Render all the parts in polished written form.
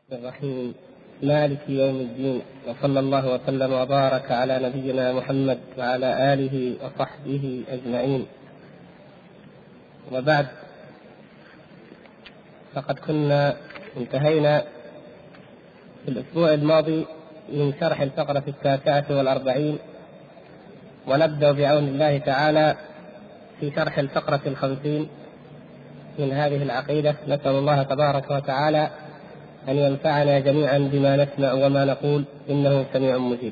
الرحيم مالك يوم الدين، وصلى الله وسلم وبارك على نبينا محمد وعلى آله وصحبه أجمعين. وبعد، فقد كنا انتهينا في الأسبوع الماضي من شرح الفقرة 49، ونبدأ بعون الله تعالى في شرح الفقرة 50 من هذه العقيدة. نسأل الله تبارك وتعالى أن ينفعنا جميعا بما نسمع وما نقول، إنه سميع مجيب.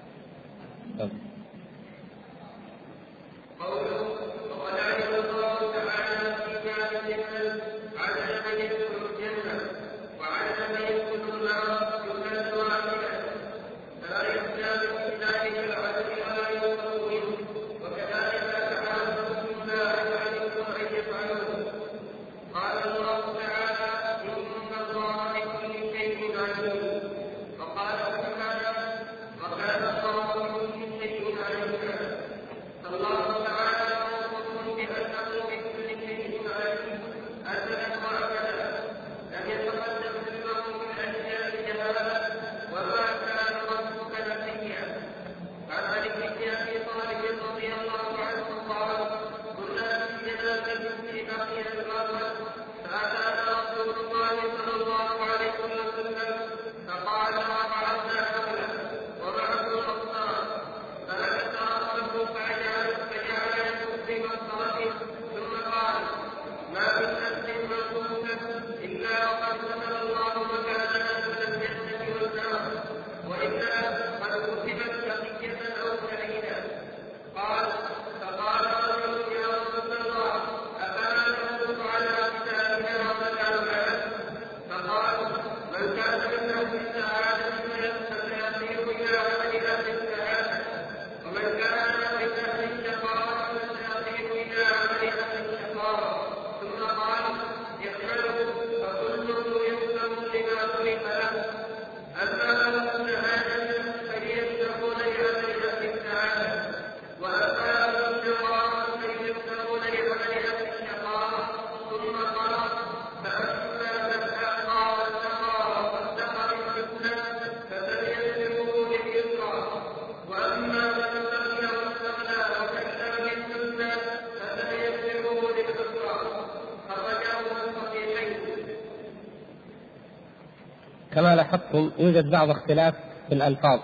كما لاحظتم يوجد بعض اختلاف في الألفاظ،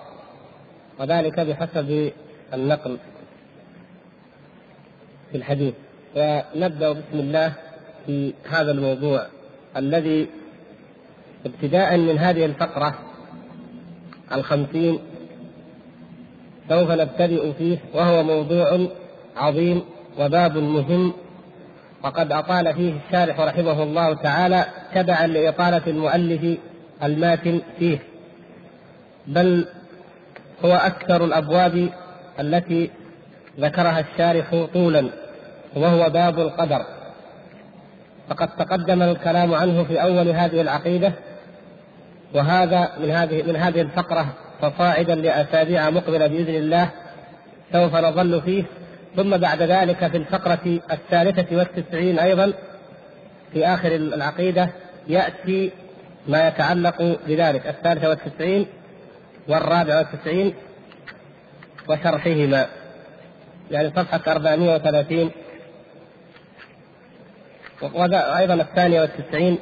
وذلك بحسب النقل في الحديث. فنبدأ بسم الله في هذا الموضوع الذي ابتداء من هذه الفقرة 50 سوف نبتدئ فيه، وهو موضوع عظيم وباب مهم، وقد أطال فيه الشارح رحمه الله تعالى تبعا لإطالة المؤلف الماتن فيه، بل هو أكثر الأبواب التي ذكرها الشارح طولا، وهو باب القدر. فقد تقدم الكلام عنه في أول هذه العقيدة، وهذا من هذه الفقرة فصاعدا لأسابيع مقبلة بإذن الله سوف نظل فيه. ثم بعد ذلك في الفقرة 93 أيضا في آخر العقيدة يأتي ما يتعلق بذلك، 93 و94 وشرحهما، يعني صفحة 430 وأيضا 92.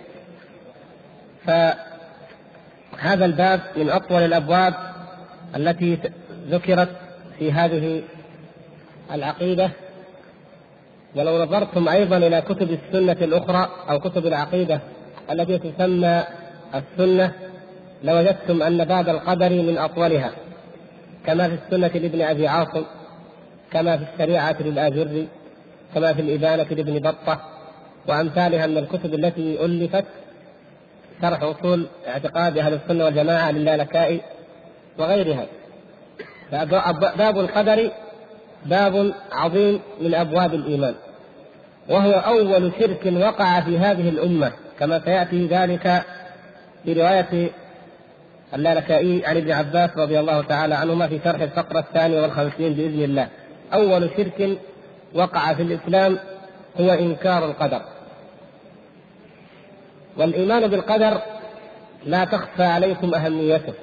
فهذا الباب من أطول الأبواب التي ذكرت في هذه العقيدة. ولو نظرتم أيضا إلى كتب السنة الأخرى أو كتب العقيدة التي تسمى السنة لوجدتم أن باب القدر من أطولها، كما في السنة لابن أبي عاصم، كما في الشريعة للآجري، كما في الإبانة لابن بطة، وأمثالها من الكتب التي ألفت شرح أصول اعتقاد أهل السنة والجماعة للالكائي وغيرها. باب القدر باب عظيم من أبواب الإيمان، وهو أول شرك وقع في هذه الأمة، كما سيأتي ذلك في رواية اللالكائي عن ابن عباس رضي الله تعالى عنهما في شرح الفقرة 52 بإذن الله. أول شرك وقع في الإسلام هو إنكار القدر. والإيمان بالقدر لا تخفى عليكم أهميته،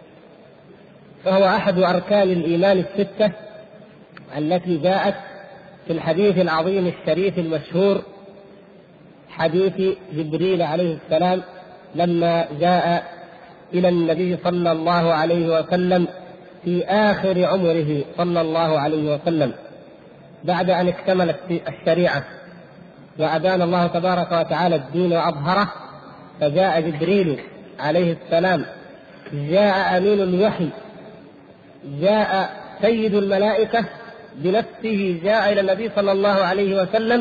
فهو أحد أركان الإيمان الستة التي جاءت في الحديث العظيم الشريف المشهور، حديث جبريل عليه السلام لما جاء إلى النبي صلى الله عليه وسلم في آخر عمره صلى الله عليه وسلم بعد أن اكتملت الشريعة وأبان الله تبارك وتعالى الدين وأظهره، فجاء جبريل عليه السلام، جاء أمين الوحي، جاء سيد الملائكة بنفسه، جاء إلى النبي صلى الله عليه وسلم،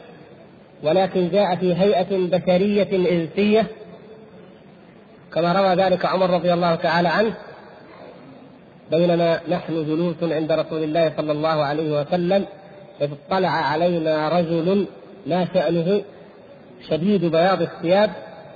ولكن جاء في هيئة بشرية إنسية كما روى ذلك عمر رضي الله تعالى عنه: بينما نحن جلوس عند رسول الله صلى الله عليه وسلم إذ اطلع علينا رجل ما شأنه شديد بياض الثياب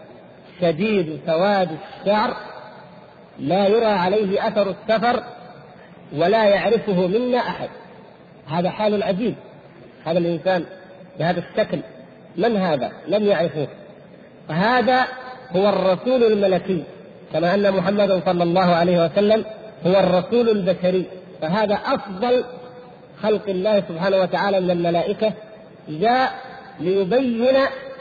شديد سواد الشعر، لا يرى عليه أثر السفر ولا يعرفه منا أحد. هذا حال عجيب، هذا الإنسان بهذا الشكل من هذا؟ لم يعرفوه. فهذا هو الرسول الملكي، كما أن محمد صلى الله عليه وسلم هو الرسول البشري، فهذا أفضل خلق الله سبحانه وتعالى من الملائكة، جاء ليبين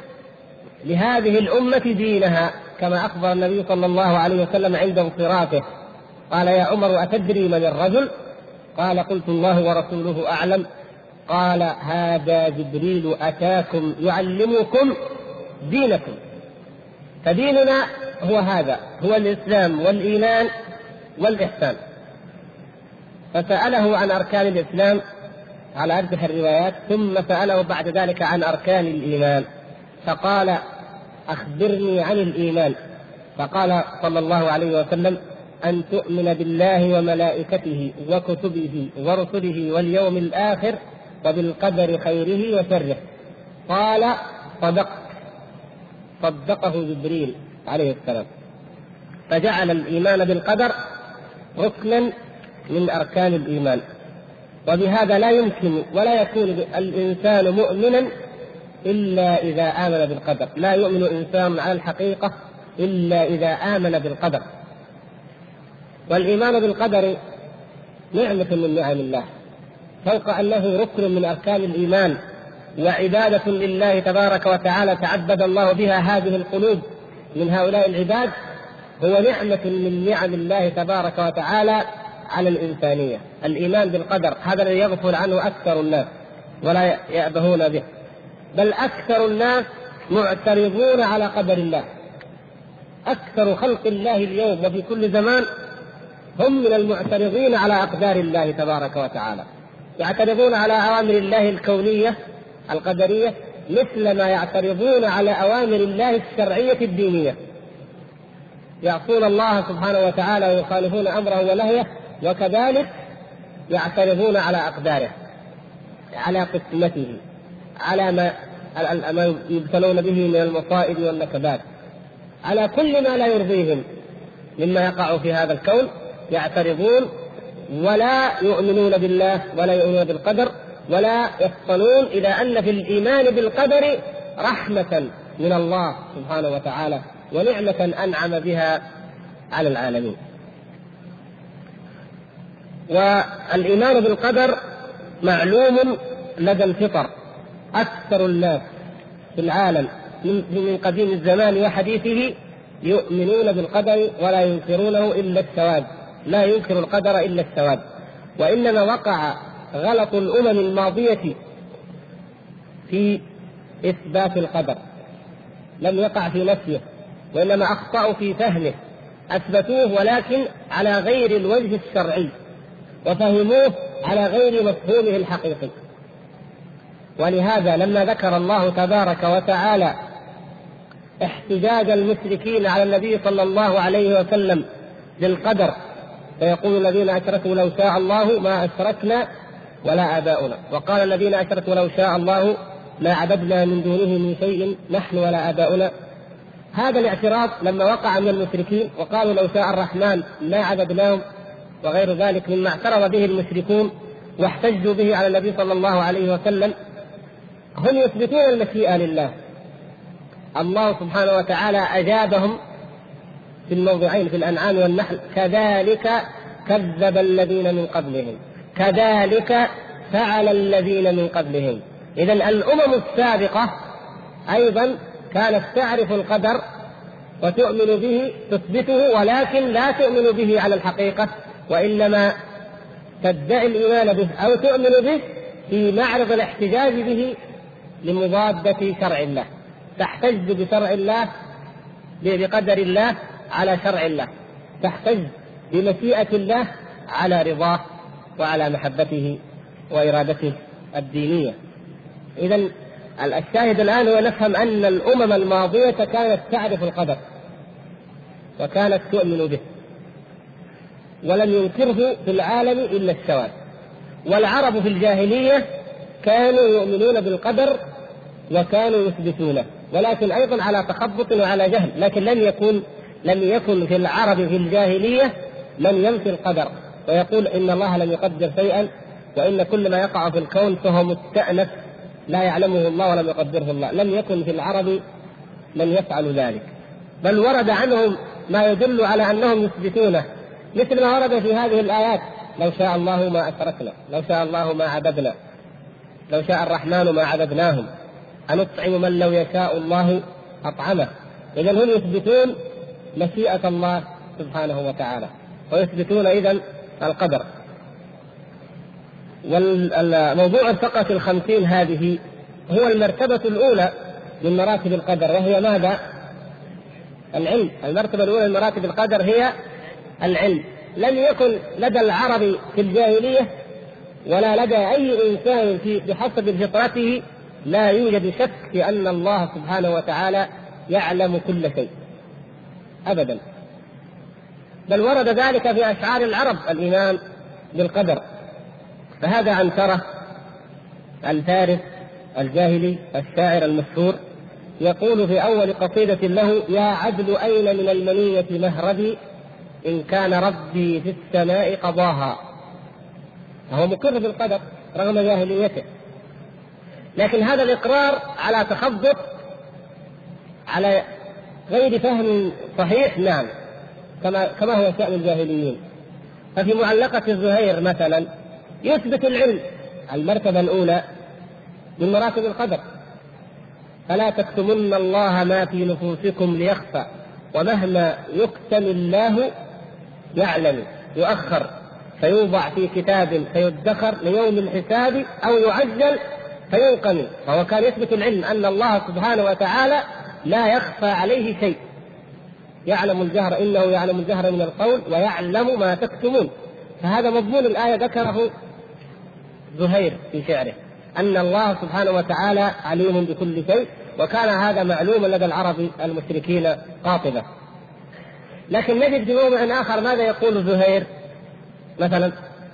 لهذه الأمة دينها، كما أخبر النبي صلى الله عليه وسلم عند انصرافه قال: يا عمر أتدري من الرجل؟ قال: قلت الله ورسوله أعلم. قال: هذا جبريل أتاكم يعلمكم دينكم. فديننا هو هذا، هو الإسلام والإيمان والإحسان. فسأله عن أركان الإسلام على أرجح الروايات، ثم سأله بعد ذلك عن أركان الإيمان، فقال: أخبرني عن الإيمان. فقال صلى الله عليه وسلم: أن تؤمن بالله وملائكته وكتبه ورسله واليوم الآخر وبالقدر خيره وشره. قال: صدقت. صدقه جبريل عليه السلام. فجعل الإيمان بالقدر ركنا من أركان الإيمان. وبهذا لا يمكن ولا يكون الإنسان مؤمنا إلا إذا آمن بالقدر، لا يؤمن إنسان على الحقيقة إلا إذا آمن بالقدر. والإيمان بالقدر نعمة من نعم الله، فوق أنه ركن من أركان الإيمان وعبادة لله تبارك وتعالى تعبد الله بها هذه القلوب من هؤلاء العباد، هو نعمة من نعم الله تبارك وتعالى على الإنسانية. الإيمان بالقدر هذا الذي يغفل عنه أكثر الناس ولا يأبهون به، بل أكثر الناس معترضون على قدر الله. أكثر خلق الله اليوم وفي كل زمان هم من المعترضين على أقدار الله تبارك وتعالى، يعترضون على أوامر الله الكونية القدرية مثل ما يعترضون على أوامر الله الشرعية الدينية. يعصون الله سبحانه وتعالى ويخالفون أمره ونهيه، وكذلك يعترضون على أقداره، على قسمته، على ما يبتلون به من المصائب والنكبات، على كل ما لا يرضيهم مما يقع في هذا الكون يعترضون، ولا يؤمنون بالله ولا يؤمنون بالقدر، ولا يفطنون إلى أن في الإيمان بالقدر رحمة من الله سبحانه وتعالى ونعمة أنعم بها على العالمين. والإيمان بالقدر معلوم لدى الفطر. أكثر الناس في العالم من قديم الزمان وحديثه يؤمنون بالقدر ولا ينكرونه إلا السواد، لا ينكر القدر إلا السواد. وإنما وقع غلط الأمم الماضية في إثبات القدر، لم يقع في نفيه، وإنما أخطأوا في فهمه، أثبتوه ولكن على غير الوجه الشرعي، وفهموه على غير مفهومه الحقيقي. ولهذا لما ذكر الله تبارك وتعالى احتجاج المشركين على النبي صلى الله عليه وسلم بالقدر، فيقول الذين أشركوا لو شاء الله ما أشركنا ولا آباؤنا، وقال الذين أشركوا لو شاء الله ما عبدنا من دونه من شيء نحن ولا آباؤنا. هذا الاعتراض لما وقع من المشركين وقالوا لو شاء الرحمن ما عبدناهم وغير ذلك مما اعترض به المشركون واحتجوا به على النبي صلى الله عليه وسلم، هم يثبتون المشيئة لله. الله سبحانه وتعالى أجابهم في الموضعين في الأنعام والنحل: كذلك كذب الذين من قبلهم، كذلك فعل الذين من قبلهم. إذن الأمم السابقة أيضا كانت تعرف القدر وتؤمن به، تثبته، ولكن لا تؤمن به على الحقيقة، وإنما تدعي الإيمان به أو تؤمن به في معرض الاحتجاج به لمضادة شرع الله، تحتج بشرع الله، بقدر الله على شرع الله، تحتج بمشيئة الله على رضاه وعلى محبته وإرادته الدينية. إذن الشاهد الآن هو نفهم أن الأمم الماضية كانت تعرف القدر وكانت تؤمن به، ولم ينكره في العالم إلا الشواذ. والعرب في الجاهلية كانوا يؤمنون بالقدر وكانوا يثبتونه، ولكن أيضا على تخبط وعلى جهل. لكن لم يكن في العرب في الجاهلية من ينفي القدر ويقول إن الله لم يقدر شيئا، وإن كل ما يقع في الكون فهو مستأنف لا يعلمه الله ولم يقدره الله. لم يكن في العرب من يفعل ذلك، بل ورد عنهم ما يدل على أنهم يثبتونه، مثل ما ورد في هذه الآيات: لو شاء الله ما أشركنا، لو شاء الله ما عبدنا، لو شاء الرحمن ما عبدناهم، أنطعم من لو يشاء الله أطعمه. إذن هم يثبتون مشيئة الله سبحانه وتعالى، ويثبتون إذن القدر. والموضوع الفقرة 50 هذه هو المرتبة الأولى من مراتب القدر، وهي ماذا؟ العلم. المرتبة الأولى من مراتب القدر هي العلم. لم يكن لدى العرب في الجاهلية ولا لدى أي إنسان بحسب فطرته لا يوجد شك في أن الله سبحانه وتعالى يعلم كل شيء أبدا، بل ورد ذلك في أشعار العرب الإيمان بالقدر. فهذا عنترة الفارس الجاهلي الشاعر المشهور يقول في أول قصيدة له: يا عدل أين من المنية مهربي، إن كان ربي في السماء قضاها. فهو مقر بالقدر رغم جاهليته، لكن هذا الإقرار على تخبط، على غير فهم صحيح، نعم، كما هو شأن الجاهليين. ففي معلقة الزهير مثلا يثبت العلم، المرتبة الأولى من مراتب القدر: فلا تكتمن الله ما في نفوسكم ليخفى، ومهما يكتم الله يعلم، يؤخر فيوضع في كتاب فيدخر ليوم الحساب، أو يعجل فينقم. فهو كان يثبت العلم أن الله سبحانه وتعالى لا يخفى عليه شيء، يعلم الجهر، إنه يعلم الجهر من القول ويعلم ما تكتمون. فهذا مضمون الآية ذكره زهير في شعره، أن الله سبحانه وتعالى عليم بكل شيء، وكان هذا معلوما لدى العرب المشركين قاطبة. لكن نجد في موضع آخر ماذا يقول زهير مثلا: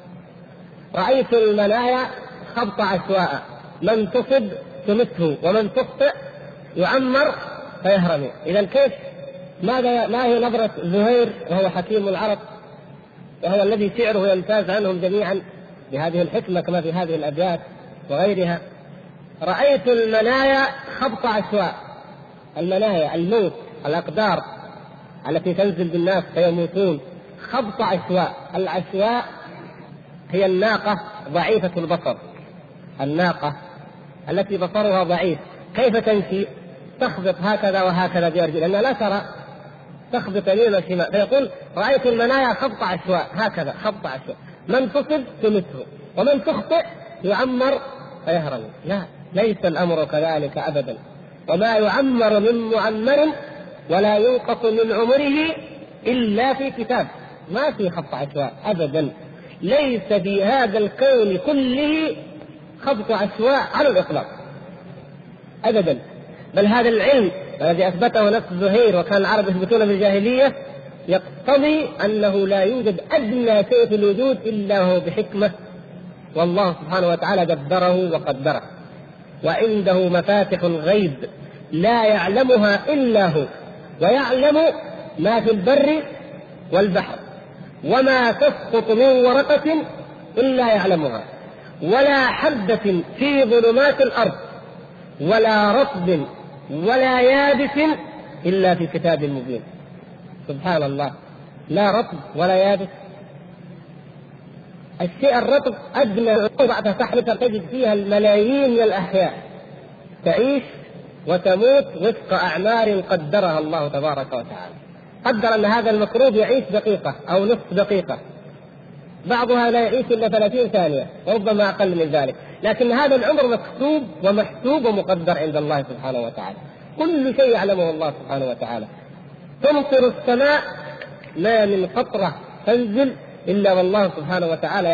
رأيت المنايا خبط عشواء، من تصب تمته، ومن تخطئ يعمر فيهرم. إذن كيف؟ ما هي نظرة زهير وهو حكيم العرب، وهو الذي شعره يمتاز عنهم جميعا بهذه الحكمة كما في هذه الأبيات وغيرها: رأيت المنايا خبط عشواء. المنايا الموت، الأقدار التي تنزل بالناس فيموتون، خبط عشواء. العشواء هي الناقة ضعيفة البصر، الناقة التي بصرها ضعيف، كيف تمشي؟ تخبط هكذا وهكذا بأرجل، لأنها لا ترى، تخبط يمين وشمال. فيقول: رأيت المنايا خبط عشواء، هكذا خبط عشواء، من تصب تمته، ومن تخطئ يعمر فيهرم. لا، ليس الأمر كذلك أبدا. وما يعمر من معمر ولا ينقص من عمره إلا في كتاب. ما في خبط عشواء أبدا، ليس في هذا الكون كله خبط عشواء على الإطلاق أبدا. بل هذا العلم الذي أثبته نفس زهير وكان العرب يثبتون بالجاهلية يقتضي أنه لا يوجد أدنى شيء في الوجود إلا هو بحكمة، والله سبحانه وتعالى دبره وقدره. وعنده مفاتح الغيب لا يعلمها إلا هو، ويعلم ما في البر والبحر، وما تسقط من ورقة إلا يعلمها، ولا حبة في ظلمات الأرض، ولا رطب ولا يابس إلا في كتاب مبين. سبحان الله، لا رطب ولا يابس. الشيء الرطب أدنى بعد تحرث تجد فيها الملايين من الأحياء تعيش وتموت وفق أعمار قدرها الله تبارك وتعالى. قدر أن هذا الميكروب يعيش دقيقة أو نصف دقيقة، بعضها لا يعيش إلا 30 ثانية وربما أقل من ذلك، لكن هذا العمر مكتوب ومحسوب ومقدر عند الله سبحانه وتعالى. كل شيء يعلمه الله سبحانه وتعالى. تمطر السماء ما من قطرة تنزل إلا والله سبحانه وتعالى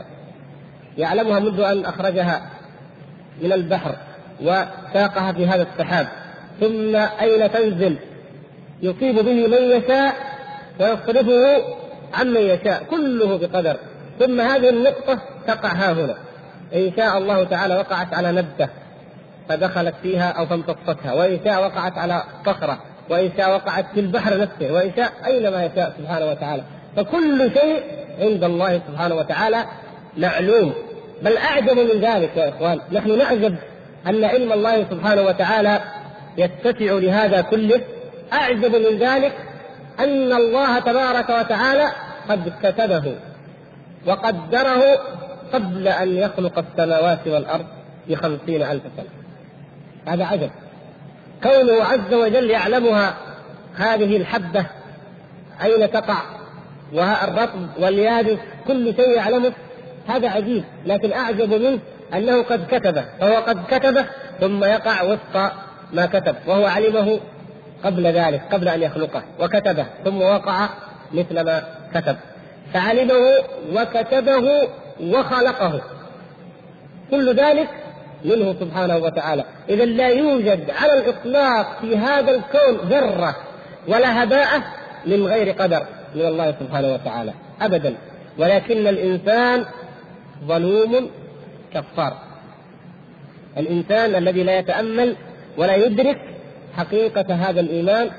يعلمها منذ أن أخرجها من البحر وساقها في هذا السحاب، ثم أين تنزل يصيب به من يشاء ويصرفه عن من يشاء، كله بقدر. ثم هذه النقطة تقع ها هنا، إن شاء الله تعالى وقعت على نبتة فدخلت فيها أو فامتصتها، وإن شاء وقعت على صخرة، وإن شاء وقعت في البحر نفسه، وإن شاء أينما يشاء سبحانه وتعالى. فكل شيء عند الله سبحانه وتعالى معلوم. بل أعجب من ذلك يا إخوان، نحن نعجب أن علم الله سبحانه وتعالى يتسع لهذا كله. أعجب من ذلك أن الله تبارك وتعالى قد كتبه وقدره قبل أن يخلق السماوات والأرض ب50,000 سنة. هذا عجب. كونه عز وجل يعلمها، هذه الحبة أين تقع والرطب واليابس كل شيء يعلمه، هذا عجيب. لكن أعجب منه أنه قد كتبه، فهو قد كتبه ثم يقع وفق ما كتب، وهو علمه قبل ذلك قبل أن يخلقه، وكتبه ثم وقع مثل ما كتب، فعلمه وكتبه وخلقه، كل ذلك منه سبحانه وتعالى. إذا لا يوجد على الإطلاق في هذا الكون ذرة ولا هباء من غير قدر من الله سبحانه وتعالى أبدا. ولكن الإنسان ظلوم كفار، الإنسان الذي لا يتأمل ولا يدرك حقيقة هذا الإيمان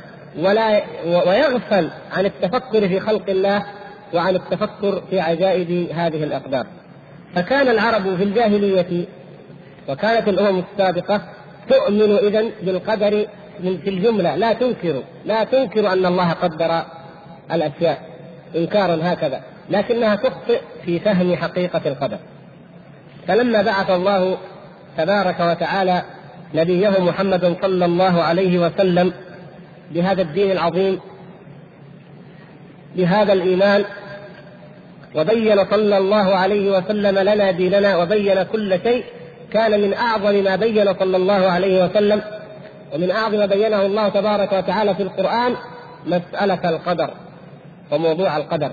ويغفل عن التفكر في خلق الله وعن التفكر في عجائب هذه الأقدار. فكان العرب في الجاهلية وكانت الأمم السابقة تؤمن إذن بالقدر في الجملة، لا تنكر أن الله قدر الأشياء إنكارا هكذا، لكنها تخطئ في فهم حقيقة القدر. فلما بعث الله تبارك وتعالى نبيه محمد صلى الله عليه وسلم بهذا الدين العظيم بهذا الإيمان، وبين صلى الله عليه وسلم لنا ديننا وبين كل شيء، كان من أعظم ما بين صلى الله عليه وسلم ومن أعظم ما بينه الله تبارك وتعالى في القرآن مسألة القدر وموضوع القدر،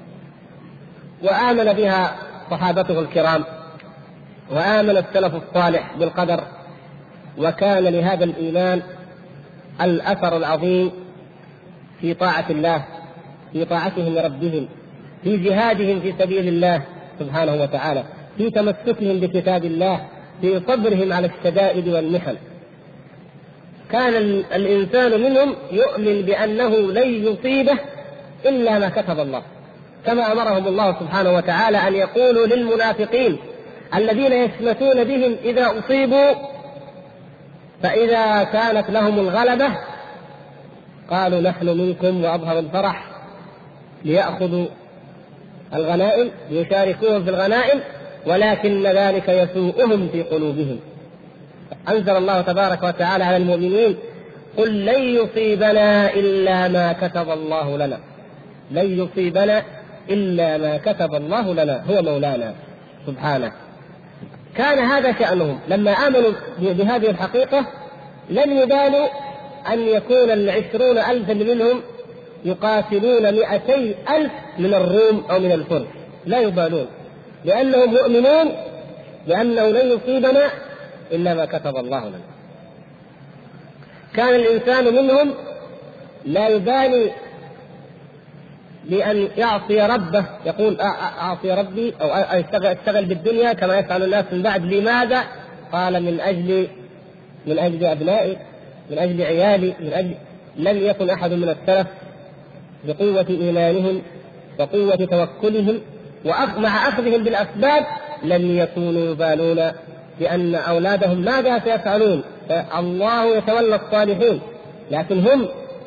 وآمن بها صحابته الكرام وآمن السلف الصالح بالقدر، وكان لهذا الإيمان الأثر العظيم في طاعة الله، في طاعتهم لربهم، في جهادهم في سبيل الله سبحانه وتعالى، في تمسكهم بكتاب الله، في صبرهم على الشدائد والمحن. كان الإنسان منهم يؤمن بأنه لن يصيبه إلا ما كتب الله، كما أمرهم الله سبحانه وتعالى أن يقولوا للمنافقين الذين يشمتون بهم إذا أصيبوا فإذا كانت لهم الغلبة قالوا نحن منكم، وأظهروا الفرح ليأخذوا الغنائم ليشاركوهم في الغنائم، ولكن ذلك يسوءهم في قلوبهم. أنزل الله تبارك وتعالى على المؤمنين قل لن يصيبنا إلا ما كتب الله لنا، لن يصيبنا إلا ما كتب الله لنا هو مولانا سبحانه. كان هذا شأنهم لما آمنوا بهذه الحقيقة، لم يبالوا أن يكون 20,000 منهم يقاتلون 200,000 من الروم أو من الفرس، لا يبالون، لأنهم مؤمنون بأنه لن يصيبنا إلا ما كتب الله لنا. كان الإنسان منهم لا يبالي بأن يعصي ربه، يقول أعصي ربي أو أشتغل بالدنيا كما يفعل الناس من بعد. لماذا؟ قال من أجل أبنائي، من أجل عيالي، من أجل. لم يكن أحد من السلف بقوة إيمانهم وقوة توكلهم ومع أخذهم بالأسباب لم يكونوا يبالون بأن أولادهم ماذا سيفعلون، الله يتولى الصالحين، لكن هم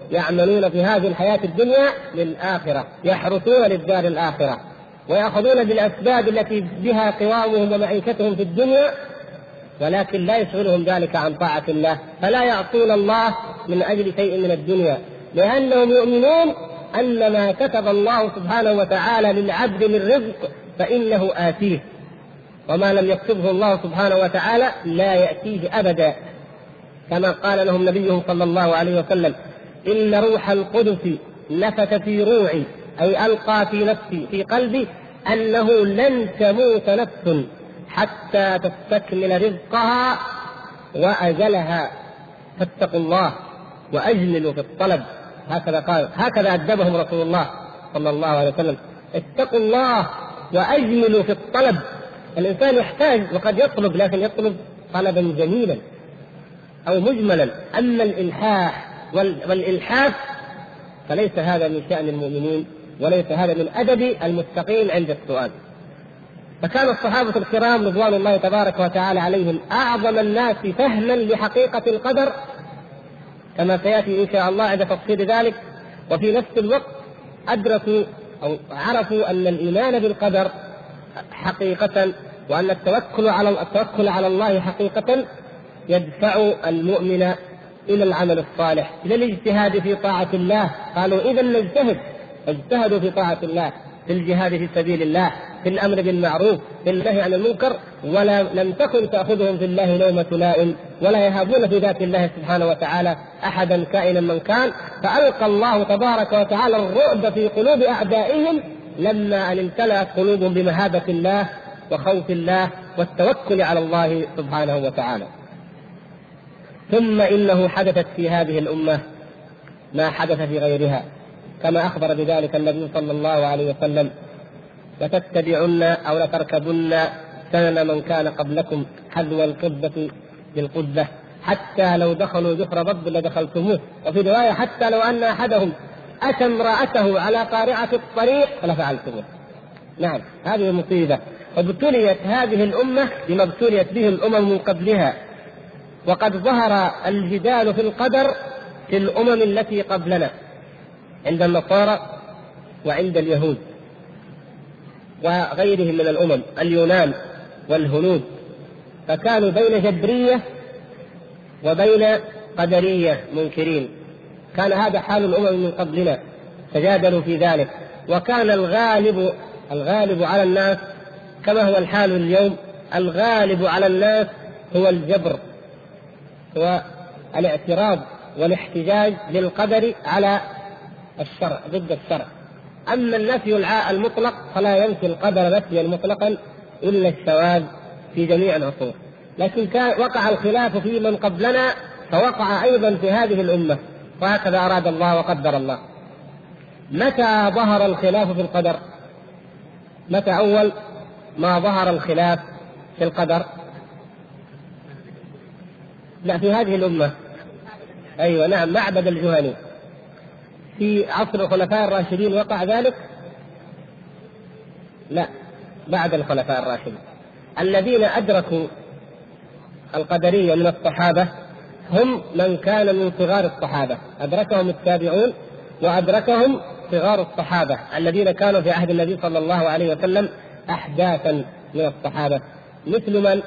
يعملون في هذه الحياة الدنيا للآخرة، يحرثون للدار الآخرة، ويأخذون بالأسباب التي بها قوامهم ومعيشتهم في الدنيا، ولكن لا يشغلهم ذلك عن طاعة الله، فلا يعصون الله من أجل شيء من الدنيا، لأنهم يؤمنون أن ما كتب الله سبحانه وتعالى للعبد من رزق فإنه آتيه، وما لم يكتبه الله سبحانه وتعالى لا يأتيه أبدا، كما قال لهم نبيهم صلى الله عليه وسلم: إن روح القدس نفث في روعي، أي ألقى في نفسي في قلبي أنه لن تموت نفس حتى تستكمل رزقها وأجلها، فاتقوا الله وأجملوا في الطلب. هكذا قال، هكذا أدبهم رسول الله صلى الله عليه وسلم: اتقوا الله وأجملوا في الطلب. الإنسان يحتاج وقد يطلب، لكن يطلب طلبا جميلا أو مجملا. أما الإلحاح والإلحاف فليس هذا من شأن المؤمنين، وليس هذا من أدب المتقين عند السؤال. فكان الصحابة الكرام رضوان الله تبارك وتعالى عليهم أعظم الناس فهما لحقيقة القدر، كما سيأتي إن شاء الله عند تفصيل ذلك، وفي نفس الوقت أدركوا أو عرفوا أن الإيمان بالقدر حقيقة، وأن التوكل على الله حقيقة يدفع المؤمن إلى العمل الصالح، إلى الاجتهاد في طاعة الله. قالوا: إذا نجتهد، اجتهدوا في طاعة الله، في الجهاد في سبيل الله، في الأمر بالمعروف، في النهي عن المنكر، لم تكن تأخذهم في الله لومة لائم، ولا يهابون في ذات الله سبحانه وتعالى أحدا كائنا من كان. فألقى الله تبارك وتعالى الرعب في قلوب أعدائهم لما أن امتلأت قلوبهم بمهابة الله وخوف الله والتوكل على الله سبحانه وتعالى. ثم إنه حدثت في هذه الأمة ما حدث في غيرها، كما أخبر بذلك النبي صلى الله عليه وسلم: لتتبعن أو لتركبن سنن من كان قبلكم حذو القبة بالقبة، حتى لو دخلوا جحر ضب لدخلتموه. وفي رواية: حتى لو أن أحدهم أتى امرأته على قارعة الطريق لفعلتموه. نعم، هذه مصيبة. وابتليت هذه الأمة بما ابتليت به الأمم من قبلها، وقد ظهر الجدال في القدر في الأمم التي قبلنا عند النصارى وعند اليهود وغيرهم من الأمم، اليونان والهنود، فكانوا بين جبرية وبين قدرية منكرين. كان هذا حال الأمم من قبلنا، تجادلوا في ذلك. وكان الغالب على الناس كما هو الحال اليوم، الغالب على الناس هو الجبر، هو الاعتراض والاحتجاج للقدر على الشرع ضد الشرع. أما النفي المطلق فلا ينفي القدر نفيا مطلقا إلا الشواذ في جميع العصور. لكن وقع الخلاف في من قبلنا، فوقع أيضا في هذه الأمة، وهكذا أراد الله وقدر الله. متى ظهر الخلاف في القدر؟ متى أول ما ظهر الخلاف في القدر؟ لا، في هذه الأمة. أيوة نعم، معبد الجهني في عصر الخلفاء الراشدين وقع ذلك؟ لا، بعد الخلفاء الراشدين. الذين أدركوا القدرية من الصحابة هم من كان من صغار الصحابة، أدركهم التابعون وأدركهم صغار الصحابة الذين كانوا في عهد النبي صلى الله عليه وسلم أحداثا من الصحابة، مثل من؟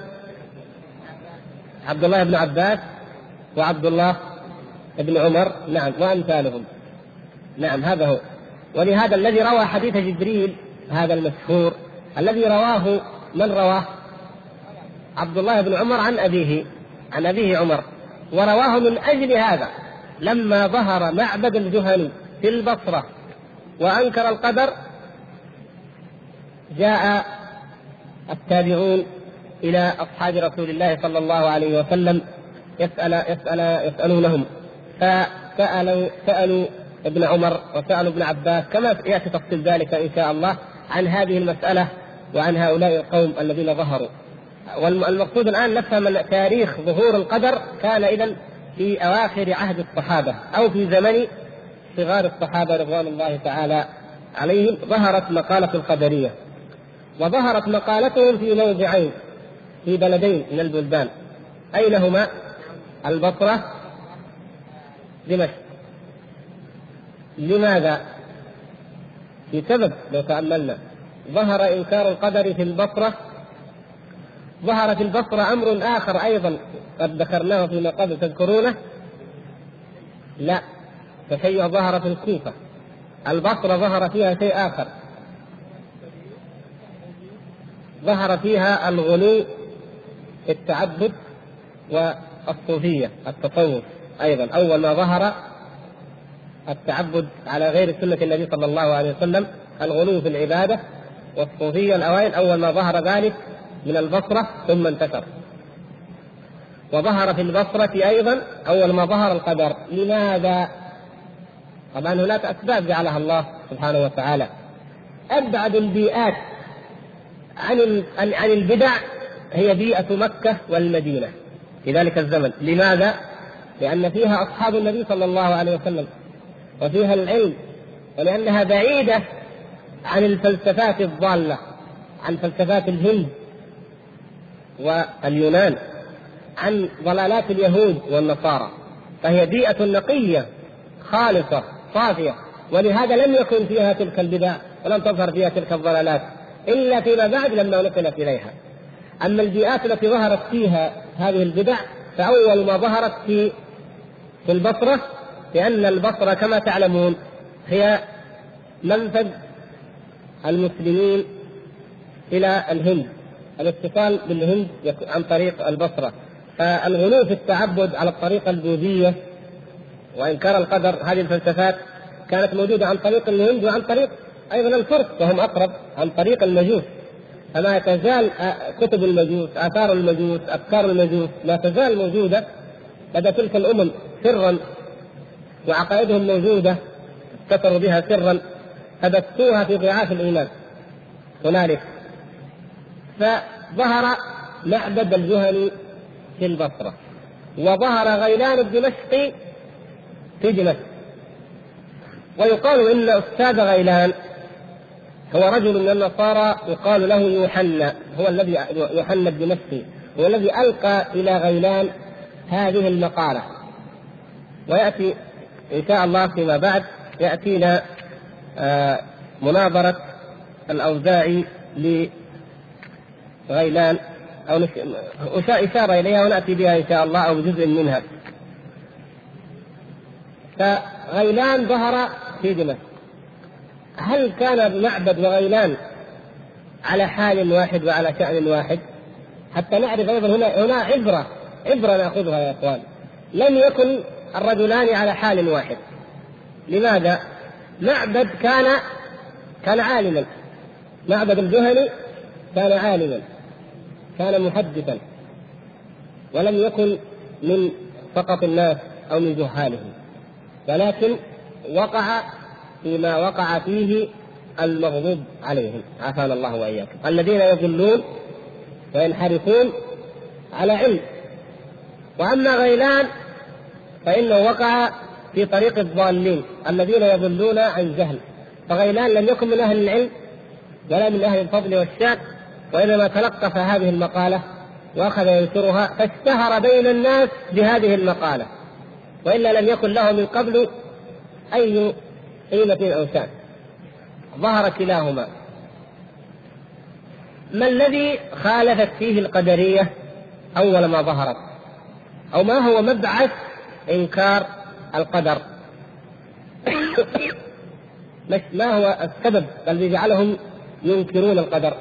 عبد الله بن عباس وعبد الله بن عمر، نعم، وأمثالهم. نعم، هذا هو. ولهذا الذي روى حديث جبريل هذا المشهور الذي رواه من رواه؟ عبد الله بن عمر عن أبيه عمر، ورواه من أجل هذا. لما ظهر معبد الجهني في البصرة وأنكر القدر، جاء التابعون إلى أصحاب رسول الله صلى الله عليه وسلم يسألونهم، فسألوا ابن عمر وسألوا ابن عباس، كما يأتي تفصيل ذلك إن شاء الله، عن هذه المسألة وعن هؤلاء القوم الذين ظهروا. والمقصود الآن نفهم أن تاريخ ظهور القدر كان إذن في أواخر عهد الصحابة أو في زمن صغار الصحابة رضوان الله تعالى عليهم. ظهرت مقالة القدرية، وظهرت مقالتهم في موضعين، في بلدين من البلدان. أين هما؟ البصرة، دمشق. لماذا؟ في سبب لو تأملنا. ظهر إنكار القدر في البصرة، ظهر في البصرة أمر آخر أيضا قد ذكرناه فيما قبل، تذكرونه؟ لا، فشيء ظهر في الكوفة. البصرة ظهر فيها شيء آخر، ظهر فيها الغلو في التعبد والصوفية، التصوف أيضا. أول ما ظهر التعبد على غير سنة النبي صلى الله عليه وسلم، الغلو في العبادة والصوفية الأوائل، أول ما ظهر ذلك من البصرة ثم انتشر. وظهر في البصرة أيضا أول ما ظهر القدر. لماذا؟ طبعا هناك أسباب جعلها الله سبحانه وتعالى. أبعد البيئات عن البدع هي بيئة مكة والمدينة في ذلك الزمن. لماذا؟ لأن فيها أصحاب النبي صلى الله عليه وسلم وفيها العلم، ولأنها بعيدة عن الفلسفات الضالة، عن فلسفات الهند واليونان، عن ضلالات اليهود والنصارى، فهي بيئة نقية خالصة صافية، ولهذا لم يكن فيها تلك البدع ولم تظهر فيها تلك الضلالات إلا فيما بعد لما نقلت إليها. أما البيئات التي ظهرت فيها هذه البدع فأول ما ظهرت في البصرة، لأن البصرة كما تعلمون هي منفذ المسلمين إلى الهند، الاتصال بالهند عن طريق البصرة. فالغلو في التعبد على الطريقة البوذية وإنكار القدر، هذه الفلسفات كانت موجودة عن طريق الهند وعن طريق أيضا الفرس وهم أقرب، عن طريق المجوس. فما تزال كتب المجوس، آثار المجوس، أفكار المجوس لا تزال موجودة لدى تلك الأمم سرا، وعقائدهم موجودة كفروا بها سرا، فبثوها في ضعاف الإيمان هنالك. فظهر معبد الجهني في البصرة، وظهر غيلان الدمشقي في دمشق. ويقال إن أستاذ غيلان هو رجل من النصارى يقال له يوحنا، هو الذي يوحنا الدمشقي، هو الذي ألقى إلى غيلان هذه المقالة. ويأتي إن شاء الله فيما بعد يأتينا مناظرة الأوزاعي لغيلان أو إشارة إليها ونأتي بها إن شاء الله أو بجزء منها. فغيلان ظهر في دمشق. هل كان معبد وغيلان على حال واحد وعلى شأن واحد؟ حتى نعرف أيضا هنا عبرة نأخذها يا إخوان. لم يكن الرجلان على حال واحد. لماذا؟ معبد كان عالما، معبد الجهني كان عالما، كان محدثا، ولم يكن من فقط الناس أو من جهالهم، ولكن وقع فيما وقع فيه المغضوب عليهم، عافانا الله وإياكم، الذين يضلون وينحرفون على علم. وأما غيلان فإنه وقع في طريق الضالين الذين يضلون عن جهل. فغيلان لم يكن من أهل العلم ولا من أهل الفضل والشان، وإنما تلقف هذه المقالة وأخذ ينشرها، فاشتهر بين الناس بهذه المقالة، وإلا لم يكن له من قبل أي قيمة أو شان. ظهر كلاهما. ما الذي خالفت فيه القدرية أول ما ظهرت؟ أو ما هو مبعث إنكار القدر؟ ما هو السبب الذي جعلهم ينكرون القدر؟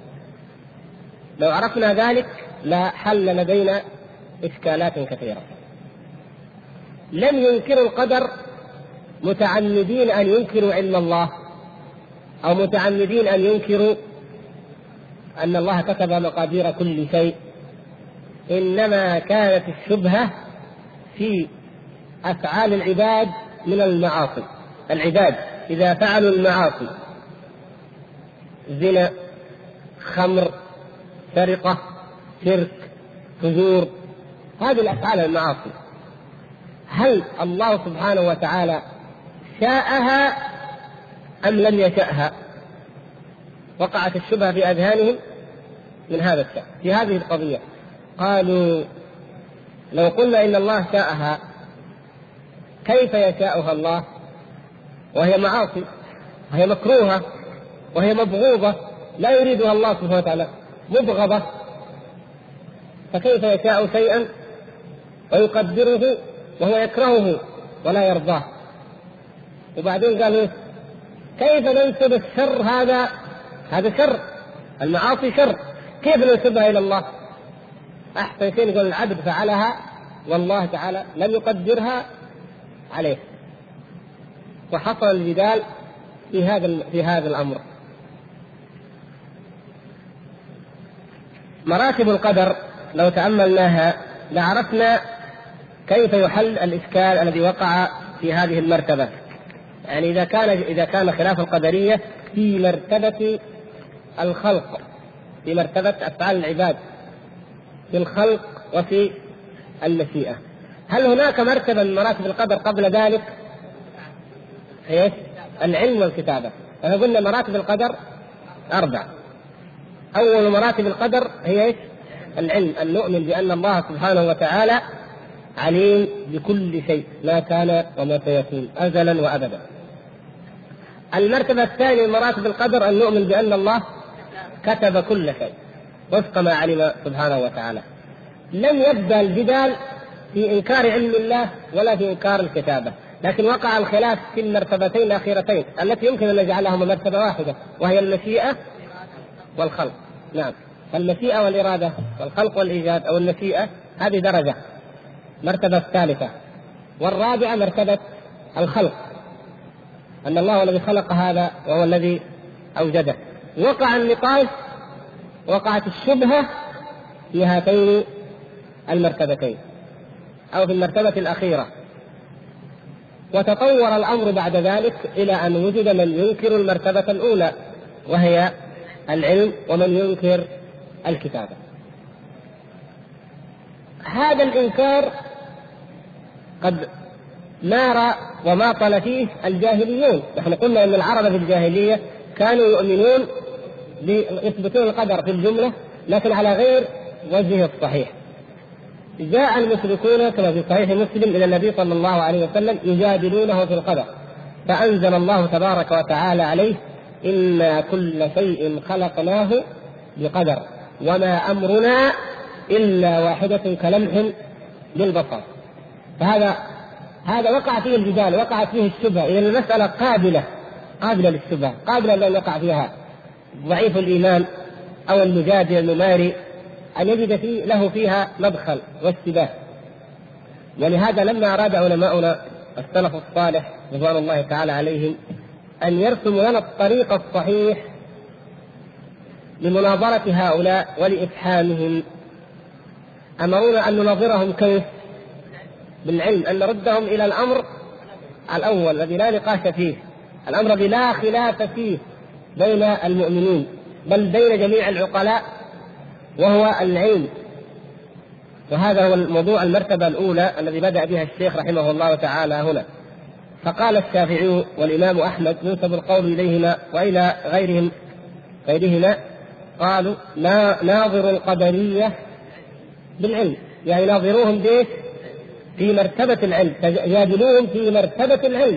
لو عرفنا ذلك لا حل لدينا إشكالات كثيرة. لم ينكروا القدر متعمدين أن ينكروا علم الله، أو متعمدين أن ينكروا أن الله كتب مقادير كل شيء، إنما كانت الشبهة في أفعال العباد من المعاصي. العباد إذا فعلوا المعاصي، زنا، خمر، سرقة، شرك، فجور، هذه الأفعال المعاصي، هل الله سبحانه وتعالى شاءها أم لم يشأها؟ وقعت الشبهة في أذهانهم من هذا الشأن في هذه القضية. قالوا لو قلنا إن الله شاءها كيف يشاءها الله وهي معاصي وهي مكروهة وهي مبغوضة لا يريدها الله سبحانه وتعالى، مبغضة، فكيف يشاء شيئا ويقدره وهو يكرهه ولا يرضاه؟ وبعدين قالوا كيف ننسب الشر هذا شر، المعاصي شر، كيف ننسبها إلى الله؟ أحسن شيء يقول العبد فعلها والله تعالى لم يقدرها عليه. وحصل الجدال في هذا الأمر. مراتب القدر لو تأملناها لعرفنا كيف يحل الإشكال الذي وقع في هذه المرتبة. يعني إذا كان خلاف القدرية في مرتبة الخلق، في مرتبة أفعال العباد، في الخلق وفي المشيئة، هل هناك مرتبة من مراتب القدر قبل ذلك؟ هي العلم والكتابة. قلنا مراتب القدر 4. أول مراتب القدر هي العلم، أن نؤمن بأن الله سبحانه وتعالى عليم بكل شيء ما كان وما سيكون أزلا وأبدا. المرتبة الثانية من مراتب القدر أن نؤمن بأن الله كتب كل شيء وفق ما علم سبحانه وتعالى. لم يبدأ الجدال في إنكار علم الله ولا في إنكار الكتابة، لكن وقع الخلاف في المرتبتين الأخيرتين التي يمكن أن نجعلهما مرتبة واحدة، وهي المشيئة والخلق. نعم، المشيئة والإرادة والخلق والإيجاد أو المشيئة هذه درجة، مرتبة الثالثة. والرابعة مرتبة الخلق، أن الله هو الذي خلق هذا وهو الذي أوجده. وقع النقاش، وقعت الشبهة في هاتين المرتبتين أو في المرتبة الأخيرة، وتطور الأمر بعد ذلك إلى أن وجد من ينكر المرتبة الأولى وهي العلم، ومن ينكر الكتابة. هذا الإنكار قد نار وماطل فيه الجاهليون. نحن قلنا أن العرب في الجاهلية كانوا يؤمنون يثبتون القدر في الجملة لكن على غير وجهه الصحيح. جاء المشركون كما في صحيح مسلم إلى النبي صلى الله عليه وسلم يجادلونه في القدر، فأنزل الله تبارك وتعالى عليه: إنا كل شيء خلقناه بقدر وما أمرنا إلا واحدة كلمح بالبصر. فهذا وقع فيه الجدال، وقعت فيه الشبهة. إذا المسألة قابلة للشبهة، قابلة لأن يقع فيها ضعيف الإيمان أو المجادل المماري أن يجد له فيها مدخل واشتباه. ولهذا لما أراد علماؤنا السلف الصالح رضوان الله تعالى عليهم أن يرسموا لنا الطريق الصحيح لمناظرة هؤلاء ولإفحامهم، أمرونا أن نناظرهم كيف؟ بالعلم، أن نردهم إلى الأمر الأول الذي لا نقاش فيه، الأمر الذي لا خلاف فيه بين المؤمنين بل بين جميع العقلاء، وهو العلم. وهذا هو الموضوع المرتبة الأولى الذي بدأ بها الشيخ رحمه الله تعالى هنا. فقال الشافعي والإمام أحمد ينسب القول إليهما وإلى غيرهما قالوا: ناظر القدرية بالعلم، يعني ناظروهم بإيش؟ في مرتبة العلم، يجادلوهم في مرتبة العلم.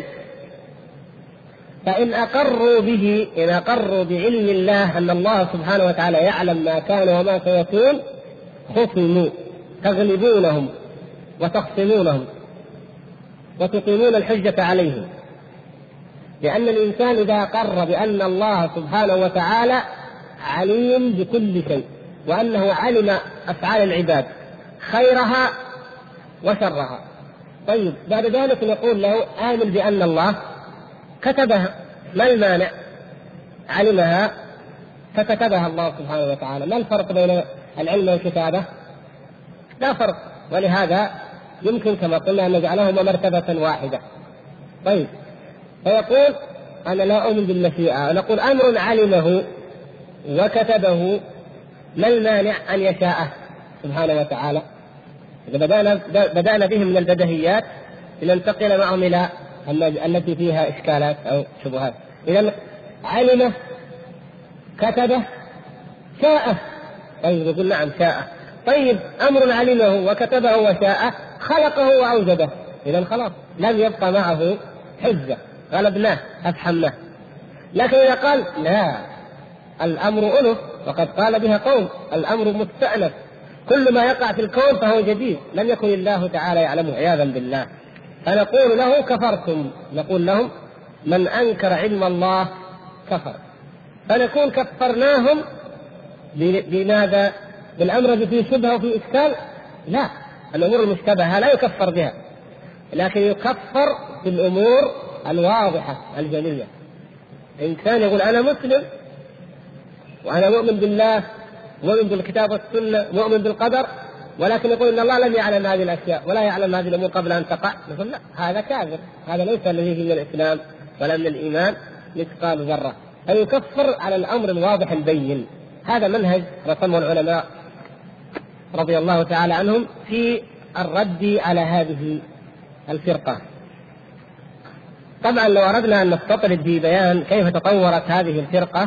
فإن أقروا بعلم الله أن الله سبحانه وتعالى يعلم ما كان وما سيكون خصموا، تغلبونهم وتخصمونهم وتقيمون الحجة عليهم. لأن الإنسان إذا أقر بأن الله سبحانه وتعالى عليم بكل شيء وأنه علم أفعال العباد خيرها وشرها، طيب بعد ذلك نقول له: آمن بأن الله كتبها، ما المانع؟ علمها فكتبها الله سبحانه وتعالى. ما الفرق بين العلم والكتابة؟ لا فرق. ولهذا يمكن كما قلنا أن نجعلهما مرتبة واحدة. طيب، فيقول: أنا لا أؤمن بالمشيئة، ونقول: أمر علمه وكتبه، ما المانع أن يشاءه سبحانه وتعالى؟ إذا بدأنا بهم من البديهيات لننتقل معهم إلى التي فيها إشكالات أو شبهات. إذا علمه، كتبه، شاءه. طيب يقول: نعم شاءه. طيب أمر علمه وكتبه وشاءه، خلقه وأوجده، إذا خلاص لم يبقى معه حجة. غلبناه أفحمناه. لكن إذا قال لا، الأمر ألف وقد قال بها قوم، الأمر مستأنف، كل ما يقع في الكون فهو جديد، لم يكن الله تعالى يعلمه عياذا بالله، فنقول له كفرتم. نقول لهم من أنكر علم الله كفر، فنكون كفرناهم بماذا؟ بالأمر الذي فيه شبهة وفيه إشكال؟ لا، الأمور المشتبهة لا يكفر بها، لكن يكفر بالأمور الواضحة الجلية. إنسان يقول أنا مسلم وأنا مؤمن بالله، مؤمن بالكتاب والسنة، مؤمن بالقدر، ولكن يقول إن الله لم يعلم هذه الأشياء ولا يعلم هذه الأمور قبل أن تقع، نقول لا، هذا كافر، هذا ليس الذي في من الإسلام ولا من الإيمان مثقال ذرة، فيكفر على الأمر الواضح البين. هذا منهج رسمه العلماء رضي الله تعالى عنهم في الرد على هذه الفرقة. طبعا لو أردنا أن نستطرد في بيان كيف تطورت هذه الفرقة،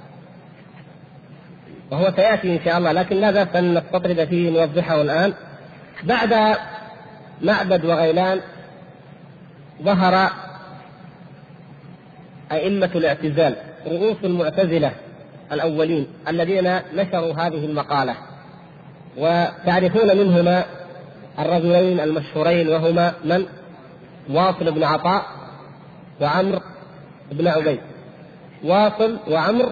وهو سيأتي إن شاء الله، لكن لا بأس أن نستطرد فيه نوضحه الآن. بعد معبد وغيلان ظهر أئمة الاعتزال، رؤوس المعتزلة الأولين الذين نشروا هذه المقالة، وتعرفون منهما الرجلين المشهورين وهما من؟ واصل بن عطاء وعمرو بن عبيد. واصل وعمرو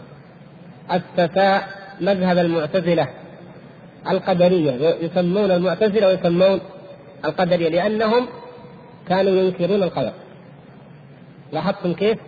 أسسا مذهب المعتزلة القدرية، يسمون المعتزلة ويسمون القدرية لأنهم كانوا ينكرون القدر. لاحظتم كيف؟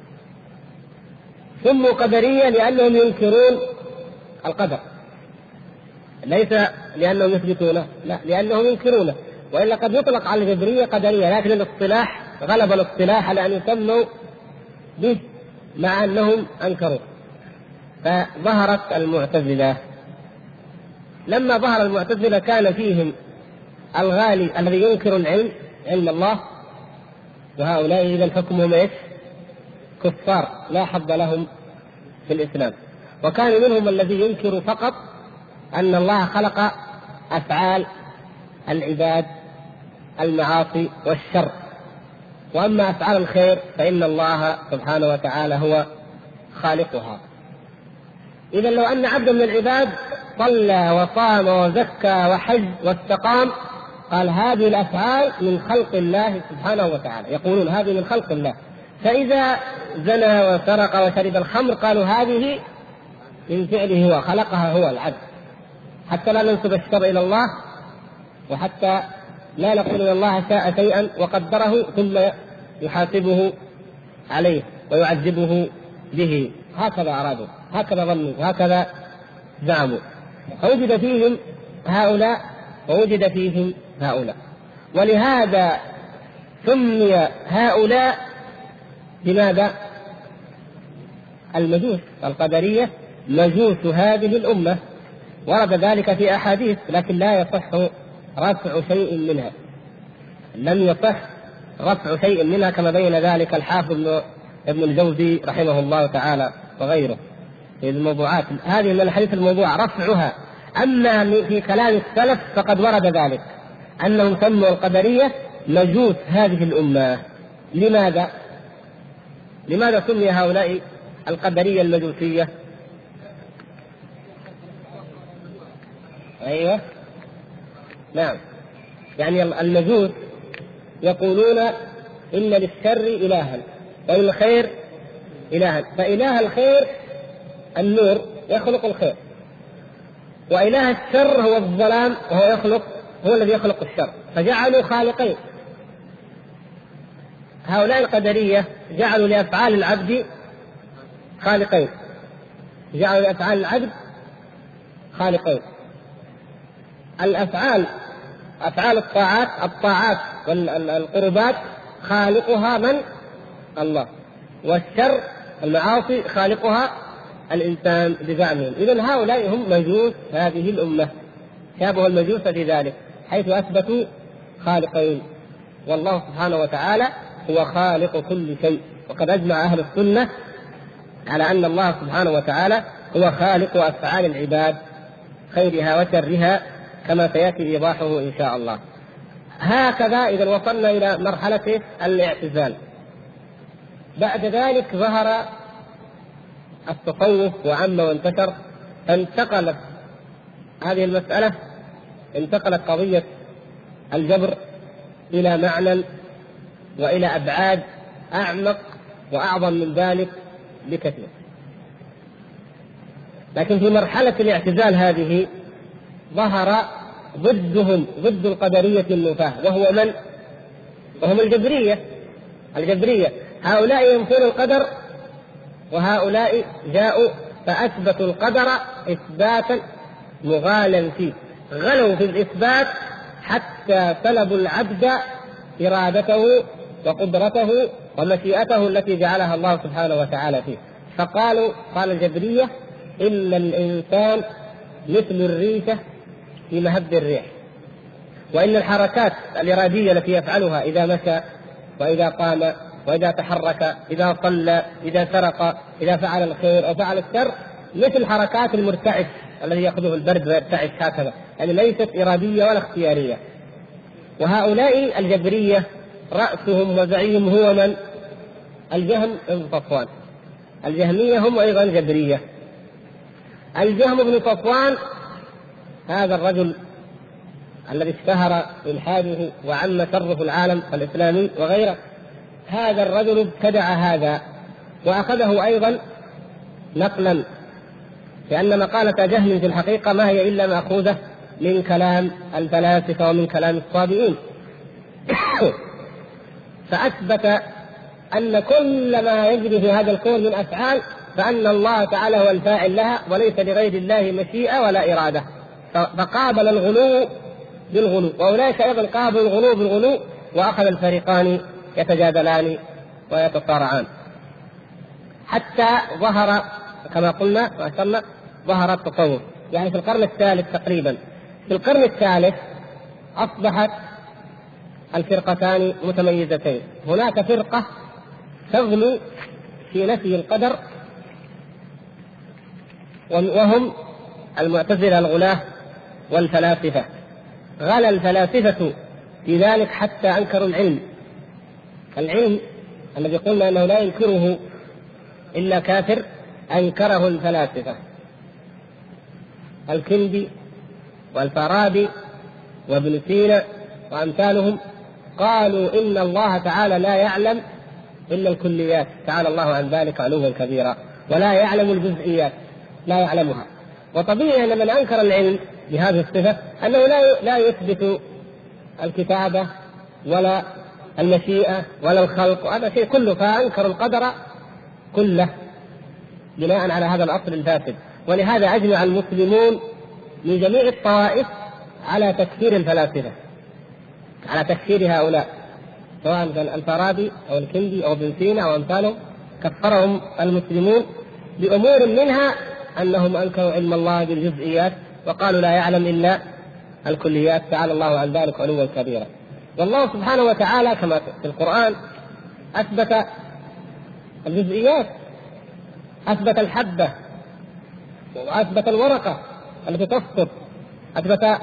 سموا قدرية لأنهم ينكرون القدر، ليس لأنهم يثبتونه، لا، لأنهم ينكرونه. وإلا قد يطلق على الجبرية قدرية، لكن الاصطلاح غلب الاصطلاح على أن يسموا به مع أنهم أنكروا. فظهرت المعتزلة. لما ظهر المعتزلة كان فيهم الغالي الذي ينكر العلم، علم الله، وهؤلاء إذا حكمهم إيش؟ كفار لا حظ لهم في الإسلام. وكان منهم الذي ينكر فقط أن الله خلق أفعال العباد، المعاصي والشر، وأما أفعال الخير فإن الله سبحانه وتعالى هو خالقها. إذا لو أن عبدا من العباد صلى وصام وزكى وحج واستقام، قال هذه الأفعال من خلق الله سبحانه وتعالى، يقولون هذه من خلق الله. فإذا زنى وسرق وشرب الخمر قالوا هذه من فعله هو، خلقها هو العبد، حتى لا ننسب الشر إلى الله، وحتى لا نقول إن الله شاء شيئا وقدره ثم يحاسبه عليه ويعذبه به. هكذا أرادوا، هكذا ظنوا، هكذا زعموا. فوجد فيهم هؤلاء ووجد فيهم هؤلاء، ولهذا سمي هؤلاء بماذا؟ المجوس، القدرية مجوس هذه الأمة. ورد ذلك في أحاديث، لكن لا يصح رفع شيء منها، لم يصح رفع شيء منها، كما بين ذلك الحافظ ابن الجوزي رحمه الله تعالى وغيره في الموضوعات. هذه من الحديث الموضوع رفعها. أما في كلام السلف فقد ورد ذلك أنهم سموا القدرية مجوس هذه الأمة. لماذا سمي هؤلاء القدرية المجوسية؟ أيوة، نعم، يعني المجوس يقولون إن للشر إلها وللخير إلها، فإله الخير النور يخلق الخير، وإله الشر هو الظلام هو الذي يخلق الشر، فجعلوا خالقين. هؤلاء القدرية جعلوا لأفعال العبد خالقين، جعلوا لأفعال العبد خالقين. الأفعال، أفعال الطاعات والقربات خالقها من؟ الله، والشر المعاصي خالقها الإنسان بزعمهم. إذن هؤلاء هم مجوس هذه الأمة، شابه المجوس في ذلك، حيث أثبتوا خالقين، والله سبحانه وتعالى هو خالق كل شيء. وقد أجمع أهل السنة على أن الله سبحانه وتعالى هو خالق أفعال العباد خيرها وشرها، كما سيأتي إيضاحه إن شاء الله. هكذا إذا وصلنا إلى مرحلة الاعتزال. بعد ذلك ظهر التصوف وعم وانتشر، فانتقلت هذه المسألة، انتقلت قضية الجبر إلى معنى وإلى أبعاد أعمق وأعظم من ذلك بكثير. لكن في مرحلة الاعتزال هذه ظهر ضدهم، ضد القدرية النفاة، وهو من؟ وهم الجبرية. هؤلاء ينفون القدر، وهؤلاء جاءوا فأثبتوا القدر إثباتا مغالا فيه، غلوا في الإثبات حتى سلبوا العبد إرادته وقدرته ومشيئته التي جعلها الله سبحانه وتعالى فيه. فقالوا، قال الجبرية: إن الإنسان مثل الريشة في مهب الريح، وإن الحركات الإرادية التي يفعلها إذا مشى وإذا قام وإذا تحرك، إذا صلى، إذا سرق، إذا فعل الخير أو فعل الشر، مثل حركات المرتعش الذي يأخذه البرد ويرتعش هكذا، يعني ليست إرادية ولا اختيارية. وهؤلاء الجبرية رأسهم وزعيم هو من؟ الجهم بن صفوان. الجهمية هم أيضا جبرية. الجهم بن صفوان هذا الرجل الذي اشتهر إلحاده وعم شره في العالم الإسلامي وغيره، هذا الرجل ابتدع هذا وأخذه أيضا نقلا، لأن مقالة جهم في الحقيقة ما هي إلا مأخوذة من كلام الفلاسفة ومن كلام الصابئين. فأثبت أن كل ما يجري في هذا الكون من أفعال فأن الله تعالى هو الفاعل لها، وليس لغير الله مشيئة ولا إرادة. فقابل الغلو بالغلو، وأولئك أيضا قابلوا الغلو بالغلو، وأخذ الفريقان يتجادلان ويتصارعان، حتى ظهر كما قلنا وأشرنا ظهر التصوف، يعني في القرن الثالث تقريبا. في القرن الثالث أصبحت الفرقتان متميزتين. هناك فرقة تغلو في نفي القدر، وهم المعتزلة الغلاة والفلاسفة. غلا الفلاسفة في ذلك حتى أنكروا العلم الذي قلنا أنه لا ينكره إلا كافر، أنكره الفلاسفة الكندي والفارابي وابن سينا وأمثالهم. قالوا إن الله تعالى لا يعلم إلا الكليات، تعالى الله عن ذلك علوا كبيرا، ولا يعلم الجزئيات، لا يعلمها. وطبيعي أن من أنكر العلم بهذه الصفة أنه لا يثبت الكتابة ولا المشيئة ولا الخلق، وهذا شيء كله، فأنكر القدر كله بناء على هذا الأصل الفاسد. ولهذا أجمع المسلمون من جميع الطوائف على تكفير الفلاسفة، على تكفير هؤلاء، سواء كان الفارابي أو الكندي أو ابن سينا أو أمثالهم، كفرهم المسلمون بأمور منها أنهم أنكروا علم الله بالجزئيات وقالوا لا يعلم إلا الكليات، تعالى الله عن ذلك علوا كبيرا. والله سبحانه وتعالى كما في القرآن أثبت الجزئيات، أثبت الحبة وأثبت الورقة التي تسقط، أثبت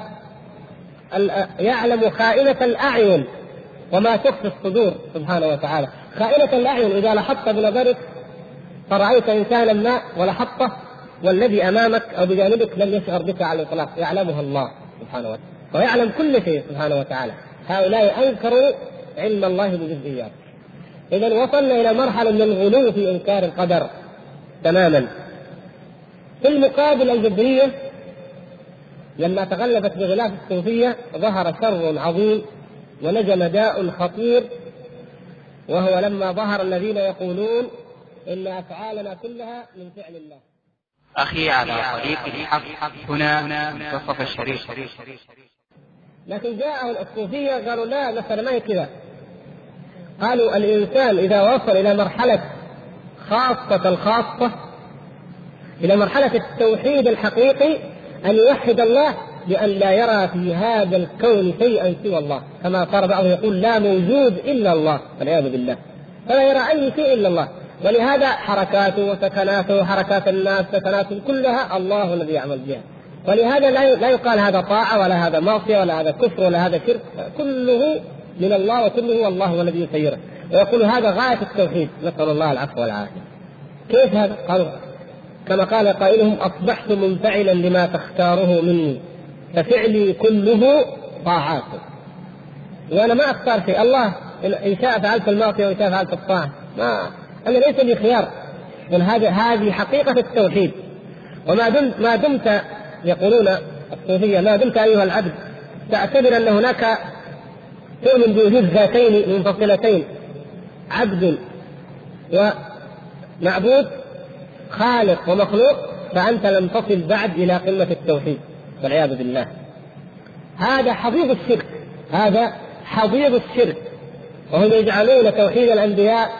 يعلم خائنة الأعين وما تخفي الصدور سبحانه وتعالى. خائنة الأعين إذا لحظت بنظرك فرأيت إنسانا ما ولحظته، والذي أمامك أو بجانبك لم يشعر بك على الإطلاق، يعلمها الله سبحانه وتعالى، ويعلم كل شيء سبحانه وتعالى. هؤلاء أنكروا علم الله بالجزئيات. إذن وصلنا إلى مرحلة من الغلو في إنكار القدر تماما. في المقابل الجبرية لما تغلبت بغلاف الصوفية ظهر شر عظيم ونجم داء خطير، وهو لما ظهر الذين يقولون إن أفعالنا كلها من فعل الله. أخي على طريق الحق هنا منتصف الشريط. لكن جاءهم الصوفية قالوا لا، مثلا ما هي كذا. قالوا الإنسان إذا وصل إلى مرحلة خاصة الخاصة، إلى مرحلة التوحيد الحقيقي، أن يوحد الله بأن لا يرى في هذا الكون شيئا سوى الله، كما صار بعضهم يقول لا موجود إلا الله والعياذ بالله، فلا يرى أي شيء إلا الله. ولهذا حركاته وسكناته وحركات الناس سكناتهم كلها الله الذي يعمل بها. ولهذا لا يقال هذا طاعة ولا هذا معصية ولا هذا كفر ولا هذا شرك، كله من الله وكله الله هو الذي يسيره. ويقول هذا غاية التوحيد، نسأل الله العفو والعافية. كيف هذا؟ قالوا كما قال قائلهم: أصبحت منفعلا لما تختاره مني ففعلي كله طاعات. وأنا ما أختار شيء، الله إن شاء فعلت المعصية وإن شاء فعلت الطاعة، أنا ليس لي خيار. هذه حقيقة التوحيد. ما دمت يقولون الصوفية ما دمت أيها العبد تعتبر أن هناك تؤمن بوجود ذاتين منفصلتين، عبد ومعبود، خالق ومخلوق، فأنت لم تصل بعد إلى قمة التوحيد والعياذ بالله. هذا حضيض الشرك، هذا حضيض الشرك. وهم يجعلون توحيد الأنبياء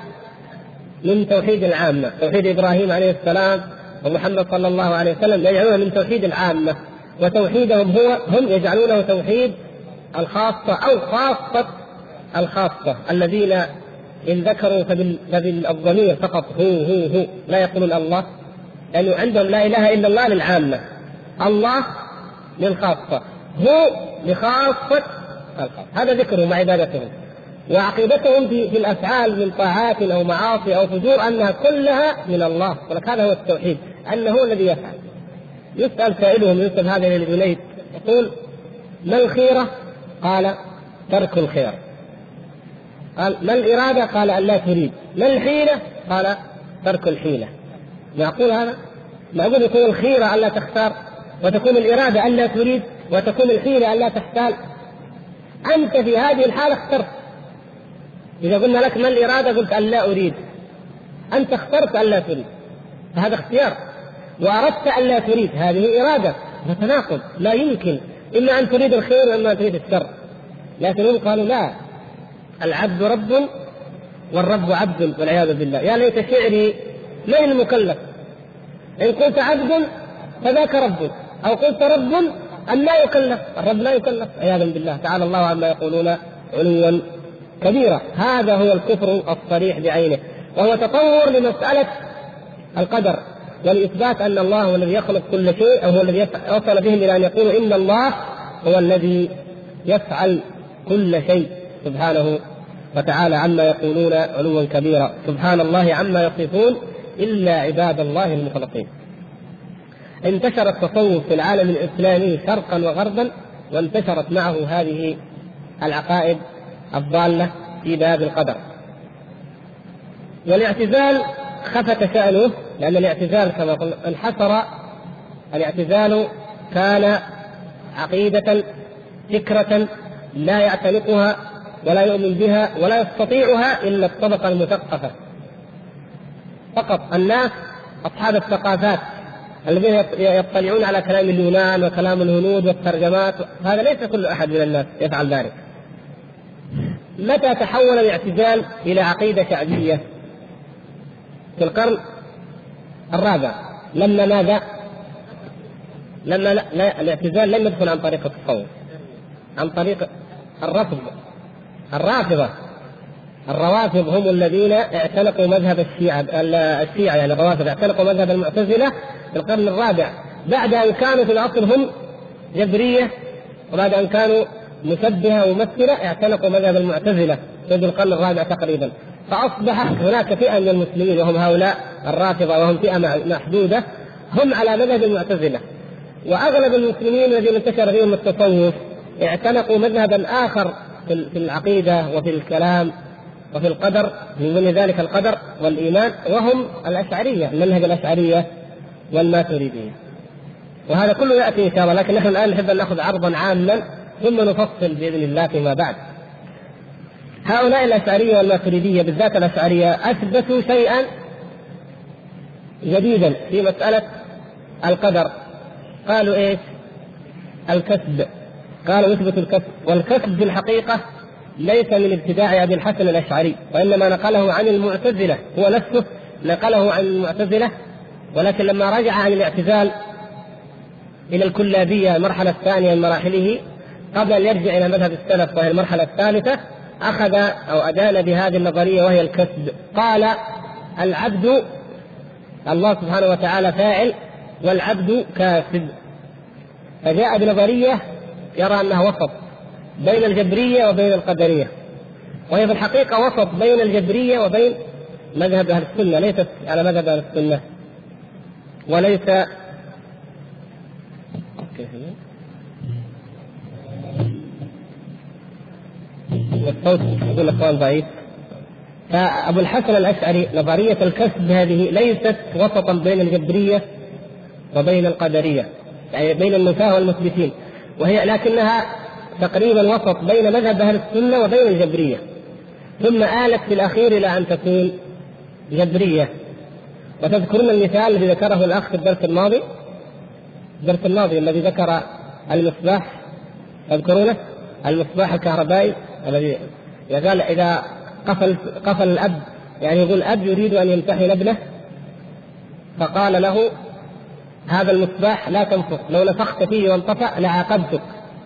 من توحيد العامة، توحيد إبراهيم عليه السلام ومحمد صلى الله عليه وسلم يجعلونه من توحيد العامة، وتوحيدهم هم يجعلونه توحيد الخاصة أو خاصة الخاصة، الذين إن ذكروا فبالضمير فقط هو لا يقولون الله، لأنه عندهم لا إله إلا الله للعامة، الله للخاصة، هو لخاصة الخاصة. هذا ذكرهم وعبادتهم. وعقيدتهم في الأفعال من طاعات أو معاصي أو فجور أنها كلها من الله، ولكن هذا هو التوحيد، أنه هو الذي يفعل. يسأل سائلهم يوسف هذا الى الجنيد يقول: ما الخيرة؟ قال: ترك الخير. قال: ما الإرادة؟ قال: أن لا تريد. ما الحيلة؟ قال: ترك الحيلة. معقول هذا؟ معقول يكون الخيرة أن لا تختار، وتكون الإرادة أن لا تريد، وتكون الحيلة أن لا تحتال؟ أنت في هذه الحالة اخترت. إذا قلنا لك ما الإرادة قلت أن لا أريد، أنت اخترت أن لا تريد، فهذا اختيار. وأردت أن لا تريد، هذه إرادة، فتناقض، لا يمكن إما أن تريد الخير وإما أن تريد الشر. لكن هم قالوا لا، العبد رب والرب عبد والعياذ بالله. يا ليت شعري من المكلف، إن قلت عبد فذاك رب، أو قلت رب أن لا يكلف، الرب لا يكلف عياذا بالله، تعالى الله عما يقولون علوا كبيرا. هذا هو الكفر الصريح بعينه، وهو تطور لمسألة القدر ولإثبات أن الله هو الذي يخلق كل شيء، أو هو الذي وصل بهم إلى أن يقولوا إن الله هو الذي يفعل كل شيء سبحانه وتعالى عما يقولون علوا كبيرا. سبحان الله عما يصفون إلا عباد الله المخلصين. انتشر التصوف في العالم الإسلامي شرقا وغربا، وانتشرت معه هذه العقائد الضالة في باب القدر. والاعتزال خفت شأنه، لأن الاعتزال كما قلنا انحصر. الاعتزال كان عقيدة، فكرة لا يعتنقها ولا يؤمن بها ولا يستطيعها إلا الطبقة المثقفة فقط. الناس أصحاب الثقافات الذين يطلعون على كلام اليونان وكلام الهنود والترجمات، هذا ليس كل أحد من الناس يفعل ذلك. متى تحول الاعتزال إلى عقيدة شعبية؟ في القرن الرابع، لما ماذا؟ لما الاعتزال لم يدخل عن طريق التصوف، عن طريق الرافضة. الروافض هم الذين اعتنقوا مذهب الشيعة يعني الروافض اعتنقوا مذهب المعتزلة في القرن الرابع، بعد أن كانوا في الأصل هم جبرية، وبعد أن كانوا مشبهة وممثلة اعتنقوا مذهب المعتزلة في القرن الرابع تقريبا. فأصبح هناك فئة من المسلمين وهم هؤلاء الرافضة، وهم فئة محدودة، هم على مذهب المعتزلة. وأغلب المسلمين الذين انتشر فيهم التصوف اعتنقوا مذهبا آخر في العقيدة وفي الكلام وفي القدر، من ضمن ذلك القدر والإيمان، وهم الأشعرية، المنهج الأشعرية والماتريدية. وهذا كله يأتي إن شاء الله، لكن نحن الآن نحب أن نأخذ عرضا عاما ثم نفصل بإذن الله فيما بعد. هؤلاء الأشعرية والماتريدية، بالذات الأشعرية، أثبتوا شيئا جديدا في مسألة القدر. قالوا إيش؟ الكسب. قالوا يثبت الكسب، والكسب في الحقيقة ليس من ابتداع أبي الحسن الأشعري، وإنما نقله عن المعتزلة، هو نفسه نقله عن المعتزلة. ولكن لما رجع عن الاعتزال إلى الكلابية المرحلة الثانية من مراحله، قبل أن يرجع إلى مذهب السلف وهي المرحلة الثالثة، أخذ أو أدان بهذه النظرية وهي الكسب. قال العبد، الله سبحانه وتعالى فاعل والعبد كاسب، فجاء بنظرية يرى أنها وسط بين الجبرية وبين القدرية. وهي في الحقيقة وسط بين الجبرية وبين مذهب أهل السنة، ليست على مذهب أهل السنة وليس والصوت يقول الأخوان ضعيف. فأبو الحسن الأشعري نظرية الكسب هذه ليست وسطا بين الجبرية وبين القدرية، يعني بين النفاة والمثبتين، وهي لكنها تقريبا وسط بين مذهب أهل السنة وبين الجبرية، ثم آلت في الأخير إلى أن تكون جبرية. وتذكرون المثال الذي ذكره الأخ في الدرس الماضي الذي ذكر المصباح، تذكرونه؟ المصباح الكهربائي الذي قال إذا قفل الأب، يعني يقول الأب يريد أن يمتحن ابنه فقال له هذا المصباح لا تنفخ، لو نفخت فيه وانطفأ لعاقبتك.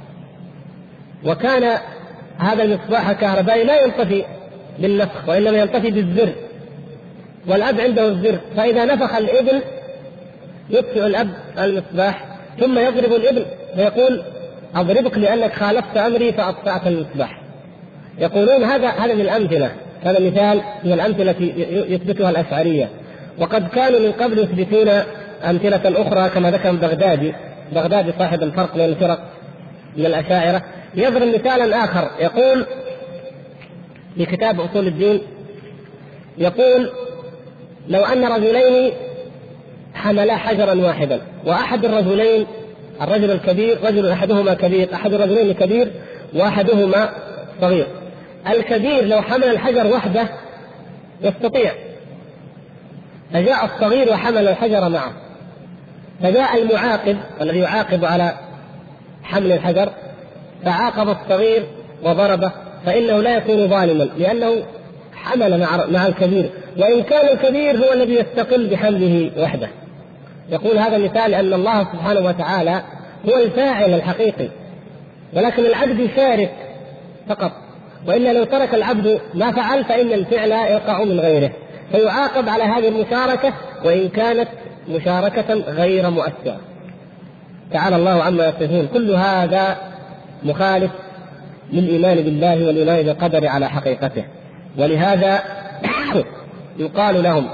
وكان هذا المصباح الكهربائي لا ينطفي بالنفخ وإنما ينطفي بالزر، والأب عنده الزر، فإذا نفخ الابن يطفئ الأب المصباح ثم يضرب الابن ويقول أضربك لأنك خالفت أمري فأطفأت المصباح. يقولون هذا من الأمثلة، هذا مثال من الأمثلة التي يثبتها الأشعرية. وقد كانوا من قبل يثبتون أمثلة أخرى كما ذكر بغدادي صاحب الفرق بين الفرق من الأشاعرة، يضرب مثالا آخر. يقول في كتاب أصول الدين، يقول لو أن رجلين حملا حجرا واحدا، وأحد الرجلين الرجل الكبير رجل أحدهما كبير، أحد الرجلين كبير وأحدهما صغير، الكبير لو حمل الحجر وحده يستطيع، فجاء الصغير وحمل الحجر معه، فجاء المعاقب الذي يعاقب على حمل الحجر فعاقب الصغير وضربه، فإنه لا يكون ظالما لأنه حمل مع الكبير، وإن كان الكبير هو الذي يستقل بحمله وحده. يقول هذا مثال لأن الله سبحانه وتعالى هو الفاعل الحقيقي، ولكن العبد يشارك فقط، وإلا لو ترك العبد ما فعل فإن الفعل يقع من غيره، فيعاقب على هذه المشاركة وإن كانت مشاركة غير مؤثرة. تعالى الله عما يصفون. كل هذا مخالف للإيمان بالله والإيمان بالقدر على حقيقته. ولهذا يقال لهم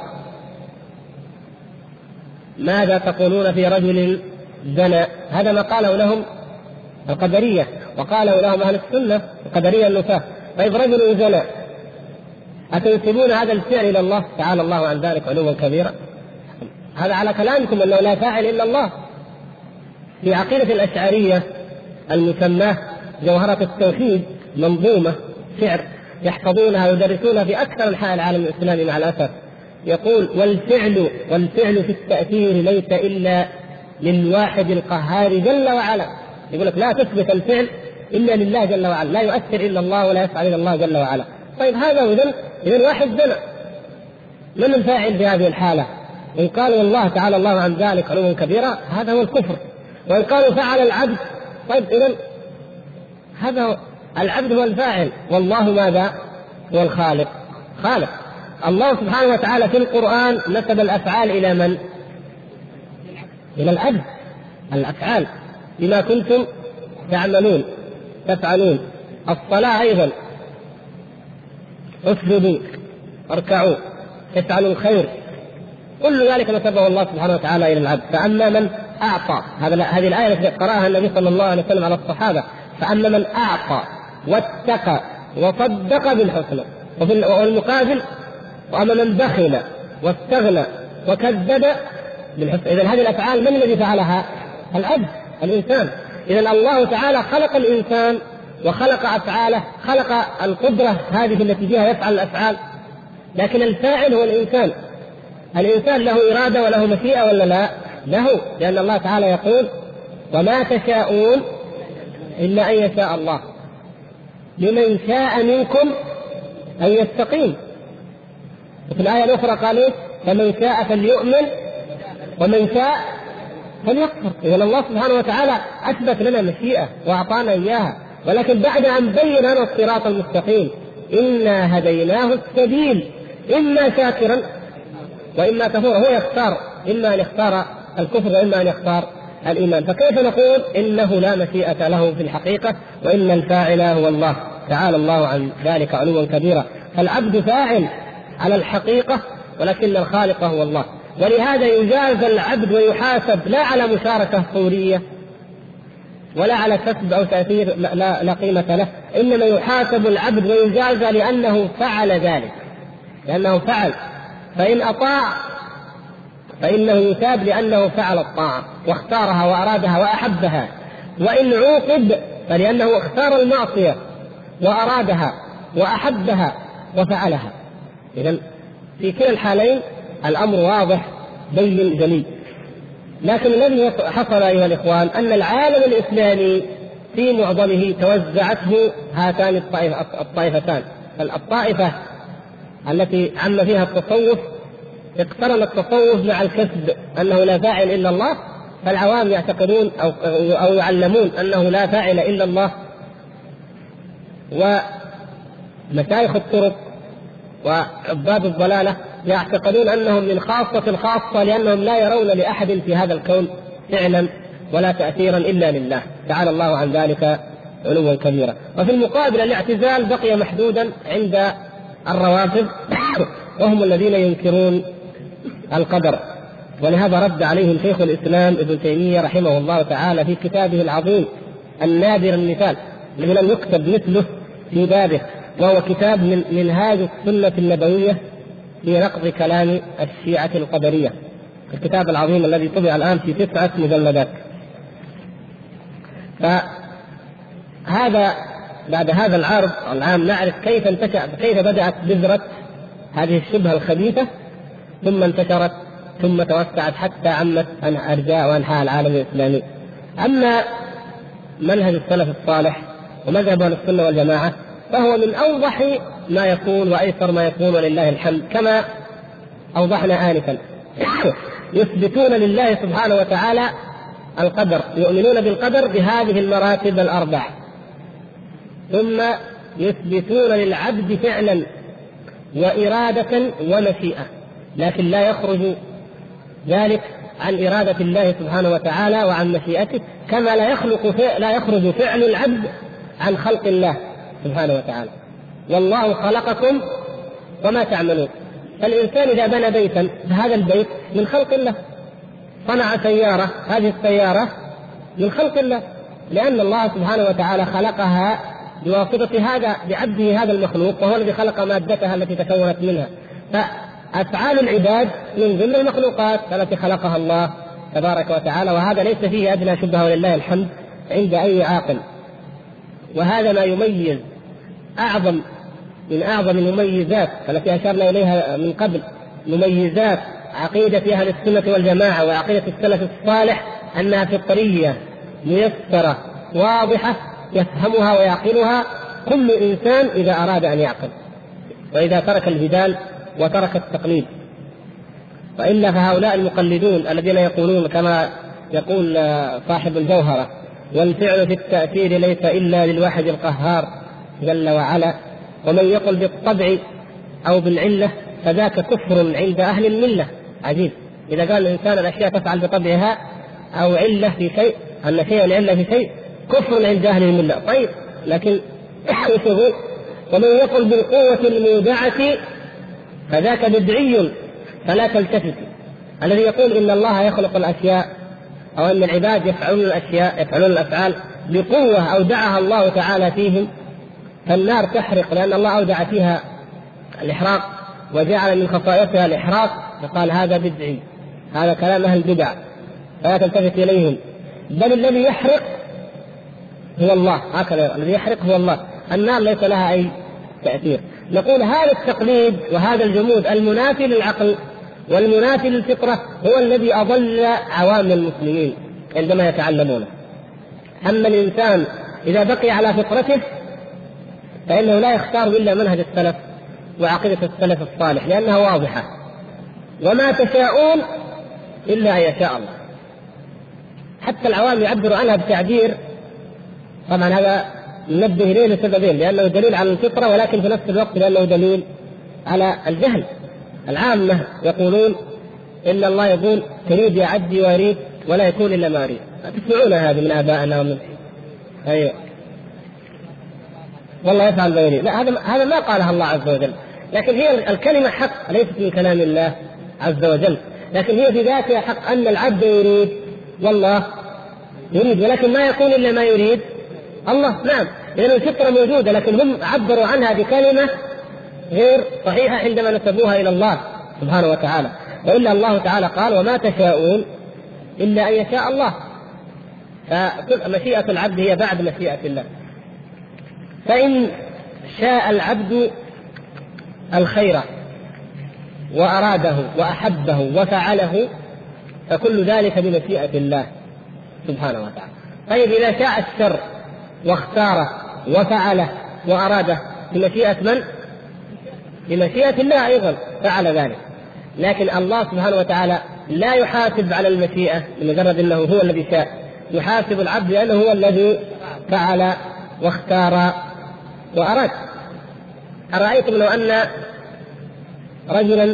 ماذا تقولون في رجل زنى؟ هذا ما قاله لهم القدرية، وقاله لهم أهل السنة القدرية النفاة. طيب رجل زنى أتنسبون هذا الفعل إلى الله؟ تعالى الله عن ذلك علوا كبيرا. هذا على كلامكم أنه لا فاعل إلا الله. في عقيدة الأشعرية المسماة جوهرة التوحيد منظومة شعر يحفظونها ويدرسونها في أكثر أنحاء العالم الإسلامي مع الأسف. يقول والفعل في التأثير ليس إلا للواحد القهار جل وعلا. يقول لك لا تثبت الفعل إلا لله جل وعلا، لا يؤثر إلا الله ولا يفعل إلا الله جل وعلا. طيب هذا إذن واحد زنا، من الفاعل في هذه الحالة؟ إن قالوا الله تعالى الله عن ذلك علوا كبيرا هذا هو الكفر، وإن قالوا فعل العبد طيب إذن هذا هو العبد هو الفاعل والله ماذا؟ هو الخالق. خالق. الله سبحانه وتعالى في القرآن نسب الأفعال إلى من؟ إلى العبد. الأفعال بما كنتم تعملون تفعلون. الصلاة أيضا اسجدوا اركعوا افعلوا الخير، كل ذلك نسبه الله سبحانه وتعالى إلى العبد. فأما من أعطى، هذه الآية التي قرأها النبي صلى الله عليه وسلم على الصحابة، فأما من أعطى واتقى وصدق بالحسنى، والمقابل وأما من بخل واستغنى وكذب بالحسنى. إذن هذه الأفعال من الذي فعلها؟ العبد الإنسان. إذن الله تعالى خلق الإنسان وخلق أفعاله، خلق القدرة هذه التي فيها يفعل الأفعال، لكن الفاعل هو الإنسان. الإنسان له إرادة وله مشيئة ولا لا؟ له، لأن الله تعالى يقول وما تشاءون إلا أن يشاء الله لمن شاء منكم أن يستقيم. وفي الآية الأخرى قال إيه؟ فمن شاء فليؤمن ومن شاء فليكفر. إذن الله سبحانه وتعالى أثبت لنا مشيئة وأعطانا إياها، ولكن بعد أن بين لنا الصراط المستقيم إنا هديناه السبيل إما شاكرا وإما كفورا. هو يختار، إما أن يختار الكفر وإما أن يختار الإيمان. فكيف نقول إنه لا مشيئة له في الحقيقة وإن الفاعل هو الله؟ تعالى الله عن ذلك علوا كبيرا. فالعبد فاعل على الحقيقة، ولكن الخالق هو الله. ولهذا يجازى العبد ويحاسب لا على مشاركة فورية ولا على كسب أو تأثير لا قيمة له، إنما يحاسب العبد ويجازى لأنه فعل ذلك، لأنه فعل. فإن أطاع فإنه يثاب لأنه فعل الطاعة واختارها وأرادها وأحبها، وإن عوقب فلأنه اختار المعصية وأرادها وأحبها وفعلها. إذن في كلا الحالين الأمر واضح بين جلي. لكن الذي حصل أيها الإخوان أن العالم الإسلامي في معظمه توزعته هاتان الطائفتان. الطائفة التي عم فيها التصوف اقترن التصوف مع الكسب أنه لا فاعل إلا الله، فالعوام يعتقدون أو يعلمون أنه لا فاعل إلا الله. ومشايخ الطرق وعباد الضلالة يعتقدون أنهم من خاصة الخاصة، لأنهم لا يرون لأحد في هذا الكون فعلا ولا تأثيرا إلا لله تعالى الله عن ذلك علوا كبيرا. وفي المقابل الاعتزال بقي محدودا عند الروافض وهم الذين ينكرون القدر. ولهذا رد عليهم شيخ الإسلام ابن تيمية رحمه الله تعالى في كتابه العظيم النادر المثال الذي لم يكتب مثله في بابه، وهو كتاب من منهاج السنة النبوية في نقض كلام الشيعة القدرية، الكتاب العظيم الذي طبع الآن في 9 مجلدات. فهذا بعد هذا العرض العام نعرف كيف بدأت بذرة هذه الشبهة الخبيثة، ثم انتشرت ثم توسعت حتى عمت أرجاء وأنحاء العالم الإسلامي. أما منهج السلف الصالح ومذهب أهل السنة والجماعة فهو من أوضح ما يكون وأيسر ما يكون ولله الحمد، كما أوضحنا آنفا. يثبتون لله سبحانه وتعالى القدر، يؤمنون بالقدر بهذه المراتب الأربع، ثم يثبتون للعبد فعلا وإرادة ومشيئة، لكن لا يخرج ذلك عن إرادة الله سبحانه وتعالى وعن مشيئته، كما لا يخرج فعل العبد عن خلق الله سبحانه وتعالى. والله خلقكم وما تعملون. فالإنسان إذا بنى بيتا فهذا البيت من خلق الله، صنع سيارة هذه السيارة من خلق الله، لأن الله سبحانه وتعالى خلقها بواسطة هذا بعبده هذا المخلوق، وهو الذي خلق مادتها التي تكونت منها. فأفعال العباد من ضمن المخلوقات التي خلقها الله تبارك وتعالى، وهذا ليس فيه أدنى شبهة ولله الحمد عند أي عاقل. وهذا ما يميز من أعظم المميزات التي أشرنا إليها من قبل، مميزات عقيدة أهل السنة والجماعة وعقيدة السلف الصالح، أنها فطرية ميسرة واضحة يفهمها ويعقلها كل إنسان إذا أراد أن يعقل، وإذا ترك الجدال وترك التقليد. وإلا فهؤلاء المقلدون الذين يقولون كما يقول صاحب الجوهرة: والفعل في التأثير ليس إلا للواحد القهار جل وعلا، ومن يقل بالطبع أو بالعلة فذاك كفر عند أهل الملة. عجيب، إذا قال الإنسان الأشياء تفعل بطبعها أو علة في شيء، أن شيء العلة في شيء، كفر عند أهل الملة. طيب، لكن ومن يقل بالقوة المودعة فذاك بدعي فلا تلتفت. الذي يقول إن الله يخلق الأشياء أو أن العباد يفعلون الأفعال بقوة أودعها الله تعالى فيهم، فالنار تحرق لأن الله أودع فيها الإحراق وجعل من خصائصها الإحراق، فقال هذا بدعي، هذا كلام أهل البدع فلا تلتفت إليهم. بل الذي يحرق هو الله، هكذا الذي يحرق هو الله، النار ليس لها أي تأثير. نقول هذا التقليد وهذا الجمود المنافي للعقل والمنافي للفطرة هو الذي أضل عوام المسلمين عندما يتعلمونه. أما الإنسان إذا بقي على فطرته فإنه لا يختار إلا منهج السلف وعقيدة السلف الصالح، لأنها واضحة. وما تشاءون إلا أن يشاء الله. حتى العوام يعبر عنها بتعبير، طبعا هذا ننبه إليه لسببين: لأنه دليل على الفطرة، ولكن في نفس الوقت لأنه دليل على الجهل. العامة يقولون إن الله يقول تريد يا عبدي وأريد ولا يكون إلا ما أريد. تسمعون هذه من آبائنا ومن أيوه والله يفعل ما يريد. لا، هذا ما قالها الله عز وجل، لكن هي الكلمة حق، ليست من كلام الله عز وجل، لكن هي في ذاتها حق أن العبد يريد والله يريد، ولكن ما يكون إلا ما يريد الله. نعم، لأن الفطرة موجودة، لكن هم عبروا عنها بكلمة غير صحيحة عندما نسبوها إلى الله سبحانه وتعالى. وإلا الله تعالى قال: وما تشاءون إلا أن يشاء الله. فمشيئة العبد هي بعد مشيئة الله. فإن شاء العبد الخير وأراده وأحبه وفعله فكل ذلك بمشيئة الله سبحانه وتعالى. طيب إذا شاء الشر واختاره وفعله وأراده بمشيئة من؟ بمشيئة الله أيضا فعل ذلك. لكن الله سبحانه وتعالى لا يحاسب على المشيئة لمجرد أنه هو الذي شاء، يحاسب العبد لأنه هو الذي فعل واختار وأراد. أرأيتم لو أن رجلا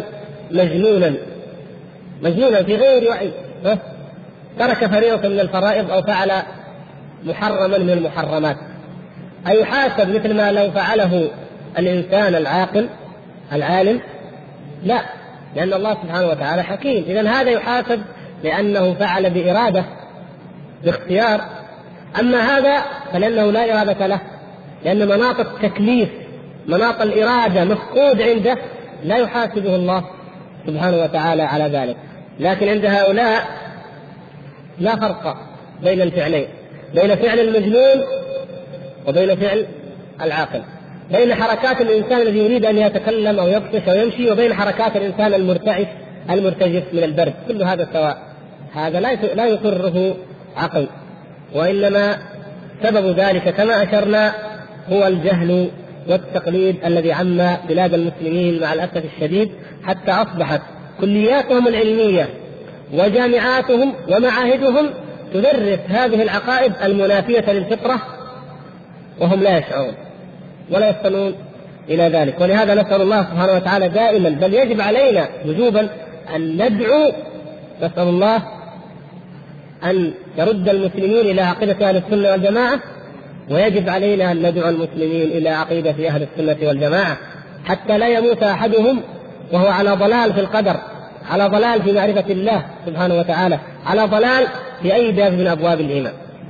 مجنونا في غير وعي ترك فريضة من الفرائض أو فعل محرما من المحرمات، أيحاسب مثل ما لو فعله الإنسان العاقل العالم؟ لا، لأن الله سبحانه وتعالى حكيم. إذن هذا يحاسب لأنه فعل بإرادة باختيار. أما هذا فلأنه لا إرادة له، لأن مناط التكليف مناط الإرادة مفقود عنده، لا يحاسبه الله سبحانه وتعالى على ذلك. لكن عند هؤلاء لا فرق بين الفعلين، بين فعل المجنون وبين فعل العاقل، بين حركات الإنسان الذي يريد أن يتكلم أو يبطش أو يمشي وبين حركات الإنسان المرتجف من البرد. كل هذا سواء، هذا لا يقره عقل، وإنما سبب ذلك كما أشرنا هو الجهل والتقليد الذي عم بلاد المسلمين مع الأسف الشديد، حتى أصبحت كلياتهم العلمية وجامعاتهم ومعاهدهم تدرس هذه العقائد المنافية للفطرة وهم لا يشعرون ولا يصلون إلى ذلك. ولهذا نسأل الله سبحانه وتعالى دائما، بل يجب علينا وجوبا أن ندعو، نسأل الله أن يرد المسلمين إلى عقيدة أهل السنة والجماعة، ويجب علينا أن ندعو المسلمين إلى عقيدة أهل السنة والجماعة، حتى لا يموت أحدهم وهو على ضلال في القدر، على ضلال في معرفة الله سبحانه وتعالى، على ضلال في أي باب من أبواب الإيمان.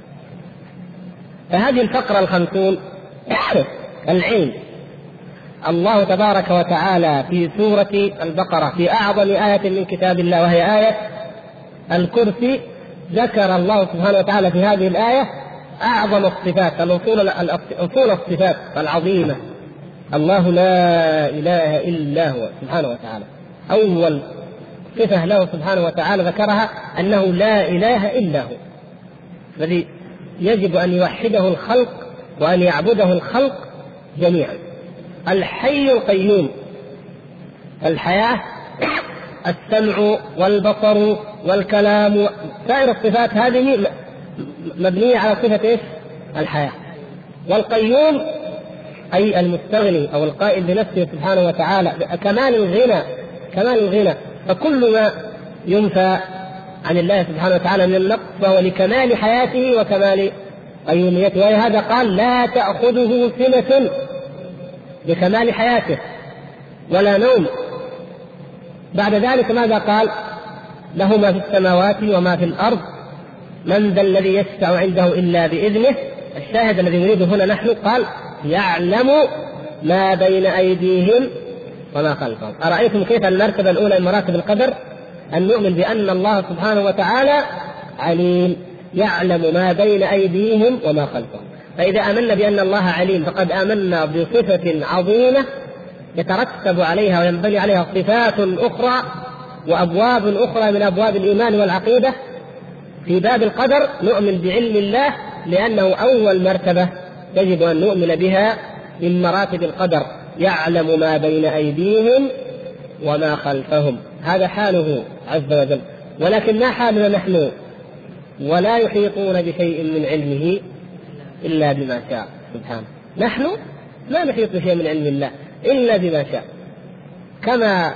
فهذه الفقرة 50 العلم. الله تبارك وتعالى في سورة البقرة في أعظم آية من كتاب الله وهي آية الكرسي ذكر الله سبحانه وتعالى في هذه الآية أعظم الصفات، أصول الصفات العظيمة. الله لا إله إلا هو سبحانه وتعالى. أول صفة له سبحانه وتعالى ذكرها أنه لا إله إلا هو، الذي يجب أن يوحده الخلق وأن يعبده الخلق جميعا. الحي القيوم، الحياة، السمع والبصر والكلام، سائر الصفات هذه مبنية على صفة إيش؟ الحياة. والقيوم أي المستغني أو القائل بنفسه سبحانه وتعالى، كمال الغنى. فكل ما ينفى عن الله سبحانه وتعالى من النقص فهو لكمال حياته وكمال قيوميته. ولهذا قال لا تأخذه سنة، بكمال حياته، ولا نوم. بعد ذلك ماذا قال؟ له ما في السماوات وما في الأرض، من ذا الذي يشفع عنده إلا بإذنه. الشاهد الذي نريده هنا نحن قال يعلم ما بين أيديهم وما خلفهم. أرأيتم كيف المرتبة الأولى من مراتب القدر؟ أن نؤمن بأن الله سبحانه وتعالى عليم، يعلم ما بين أيديهم وما خلفهم. فإذا آمنا بأن الله عليم فقد آمنا بصفة عظيمة يترتب عليها وينبني عليها صفات أخرى وأبواب أخرى من أبواب الإيمان والعقيدة. في باب القدر نؤمن بعلم الله لأنه أول مرتبة يجب أن نؤمن بها من مراتب القدر، يعلم ما بين أيديهم وما خلفهم. هذا حاله عز وجل. ولكن ما حالنا نحن؟ ولا يحيطون بشيء من علمه إلا بما شاء سبحانه. نحن لا نحيط بشيء من علم الله إلا بما شاء، كما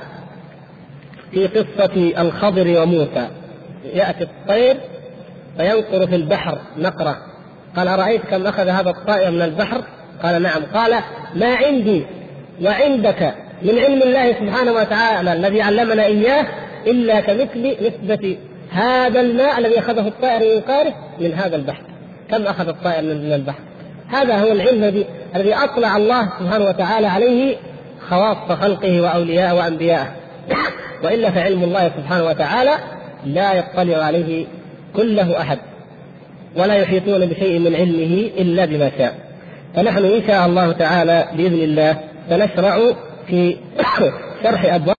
في قصة الخضر وموسى، يأتي الطير فينقر في البحر نقرة، قال أرأيت كم أخذ هذا الطائر من البحر؟ قال نعم. قال ما عندي وعندك من علم الله سبحانه وتعالى الذي علمنا إياه إلا كمثل نسبة هذا الماء الذي أخذه الطائر من قاره من هذا البحر. كم أخذ الطائر من البحر؟ هذا هو العلم الذي أطلع الله سبحانه وتعالى عليه خواص خلقه وأولياء وأنبياءه. وإلا فعلم الله سبحانه وتعالى لا يطلع عليه كله أحد، ولا يحيطون بشيء من علمه إلا بما شاء. فنحن إن شاء الله تعالى بإذن الله سنشرع في شرح أبواب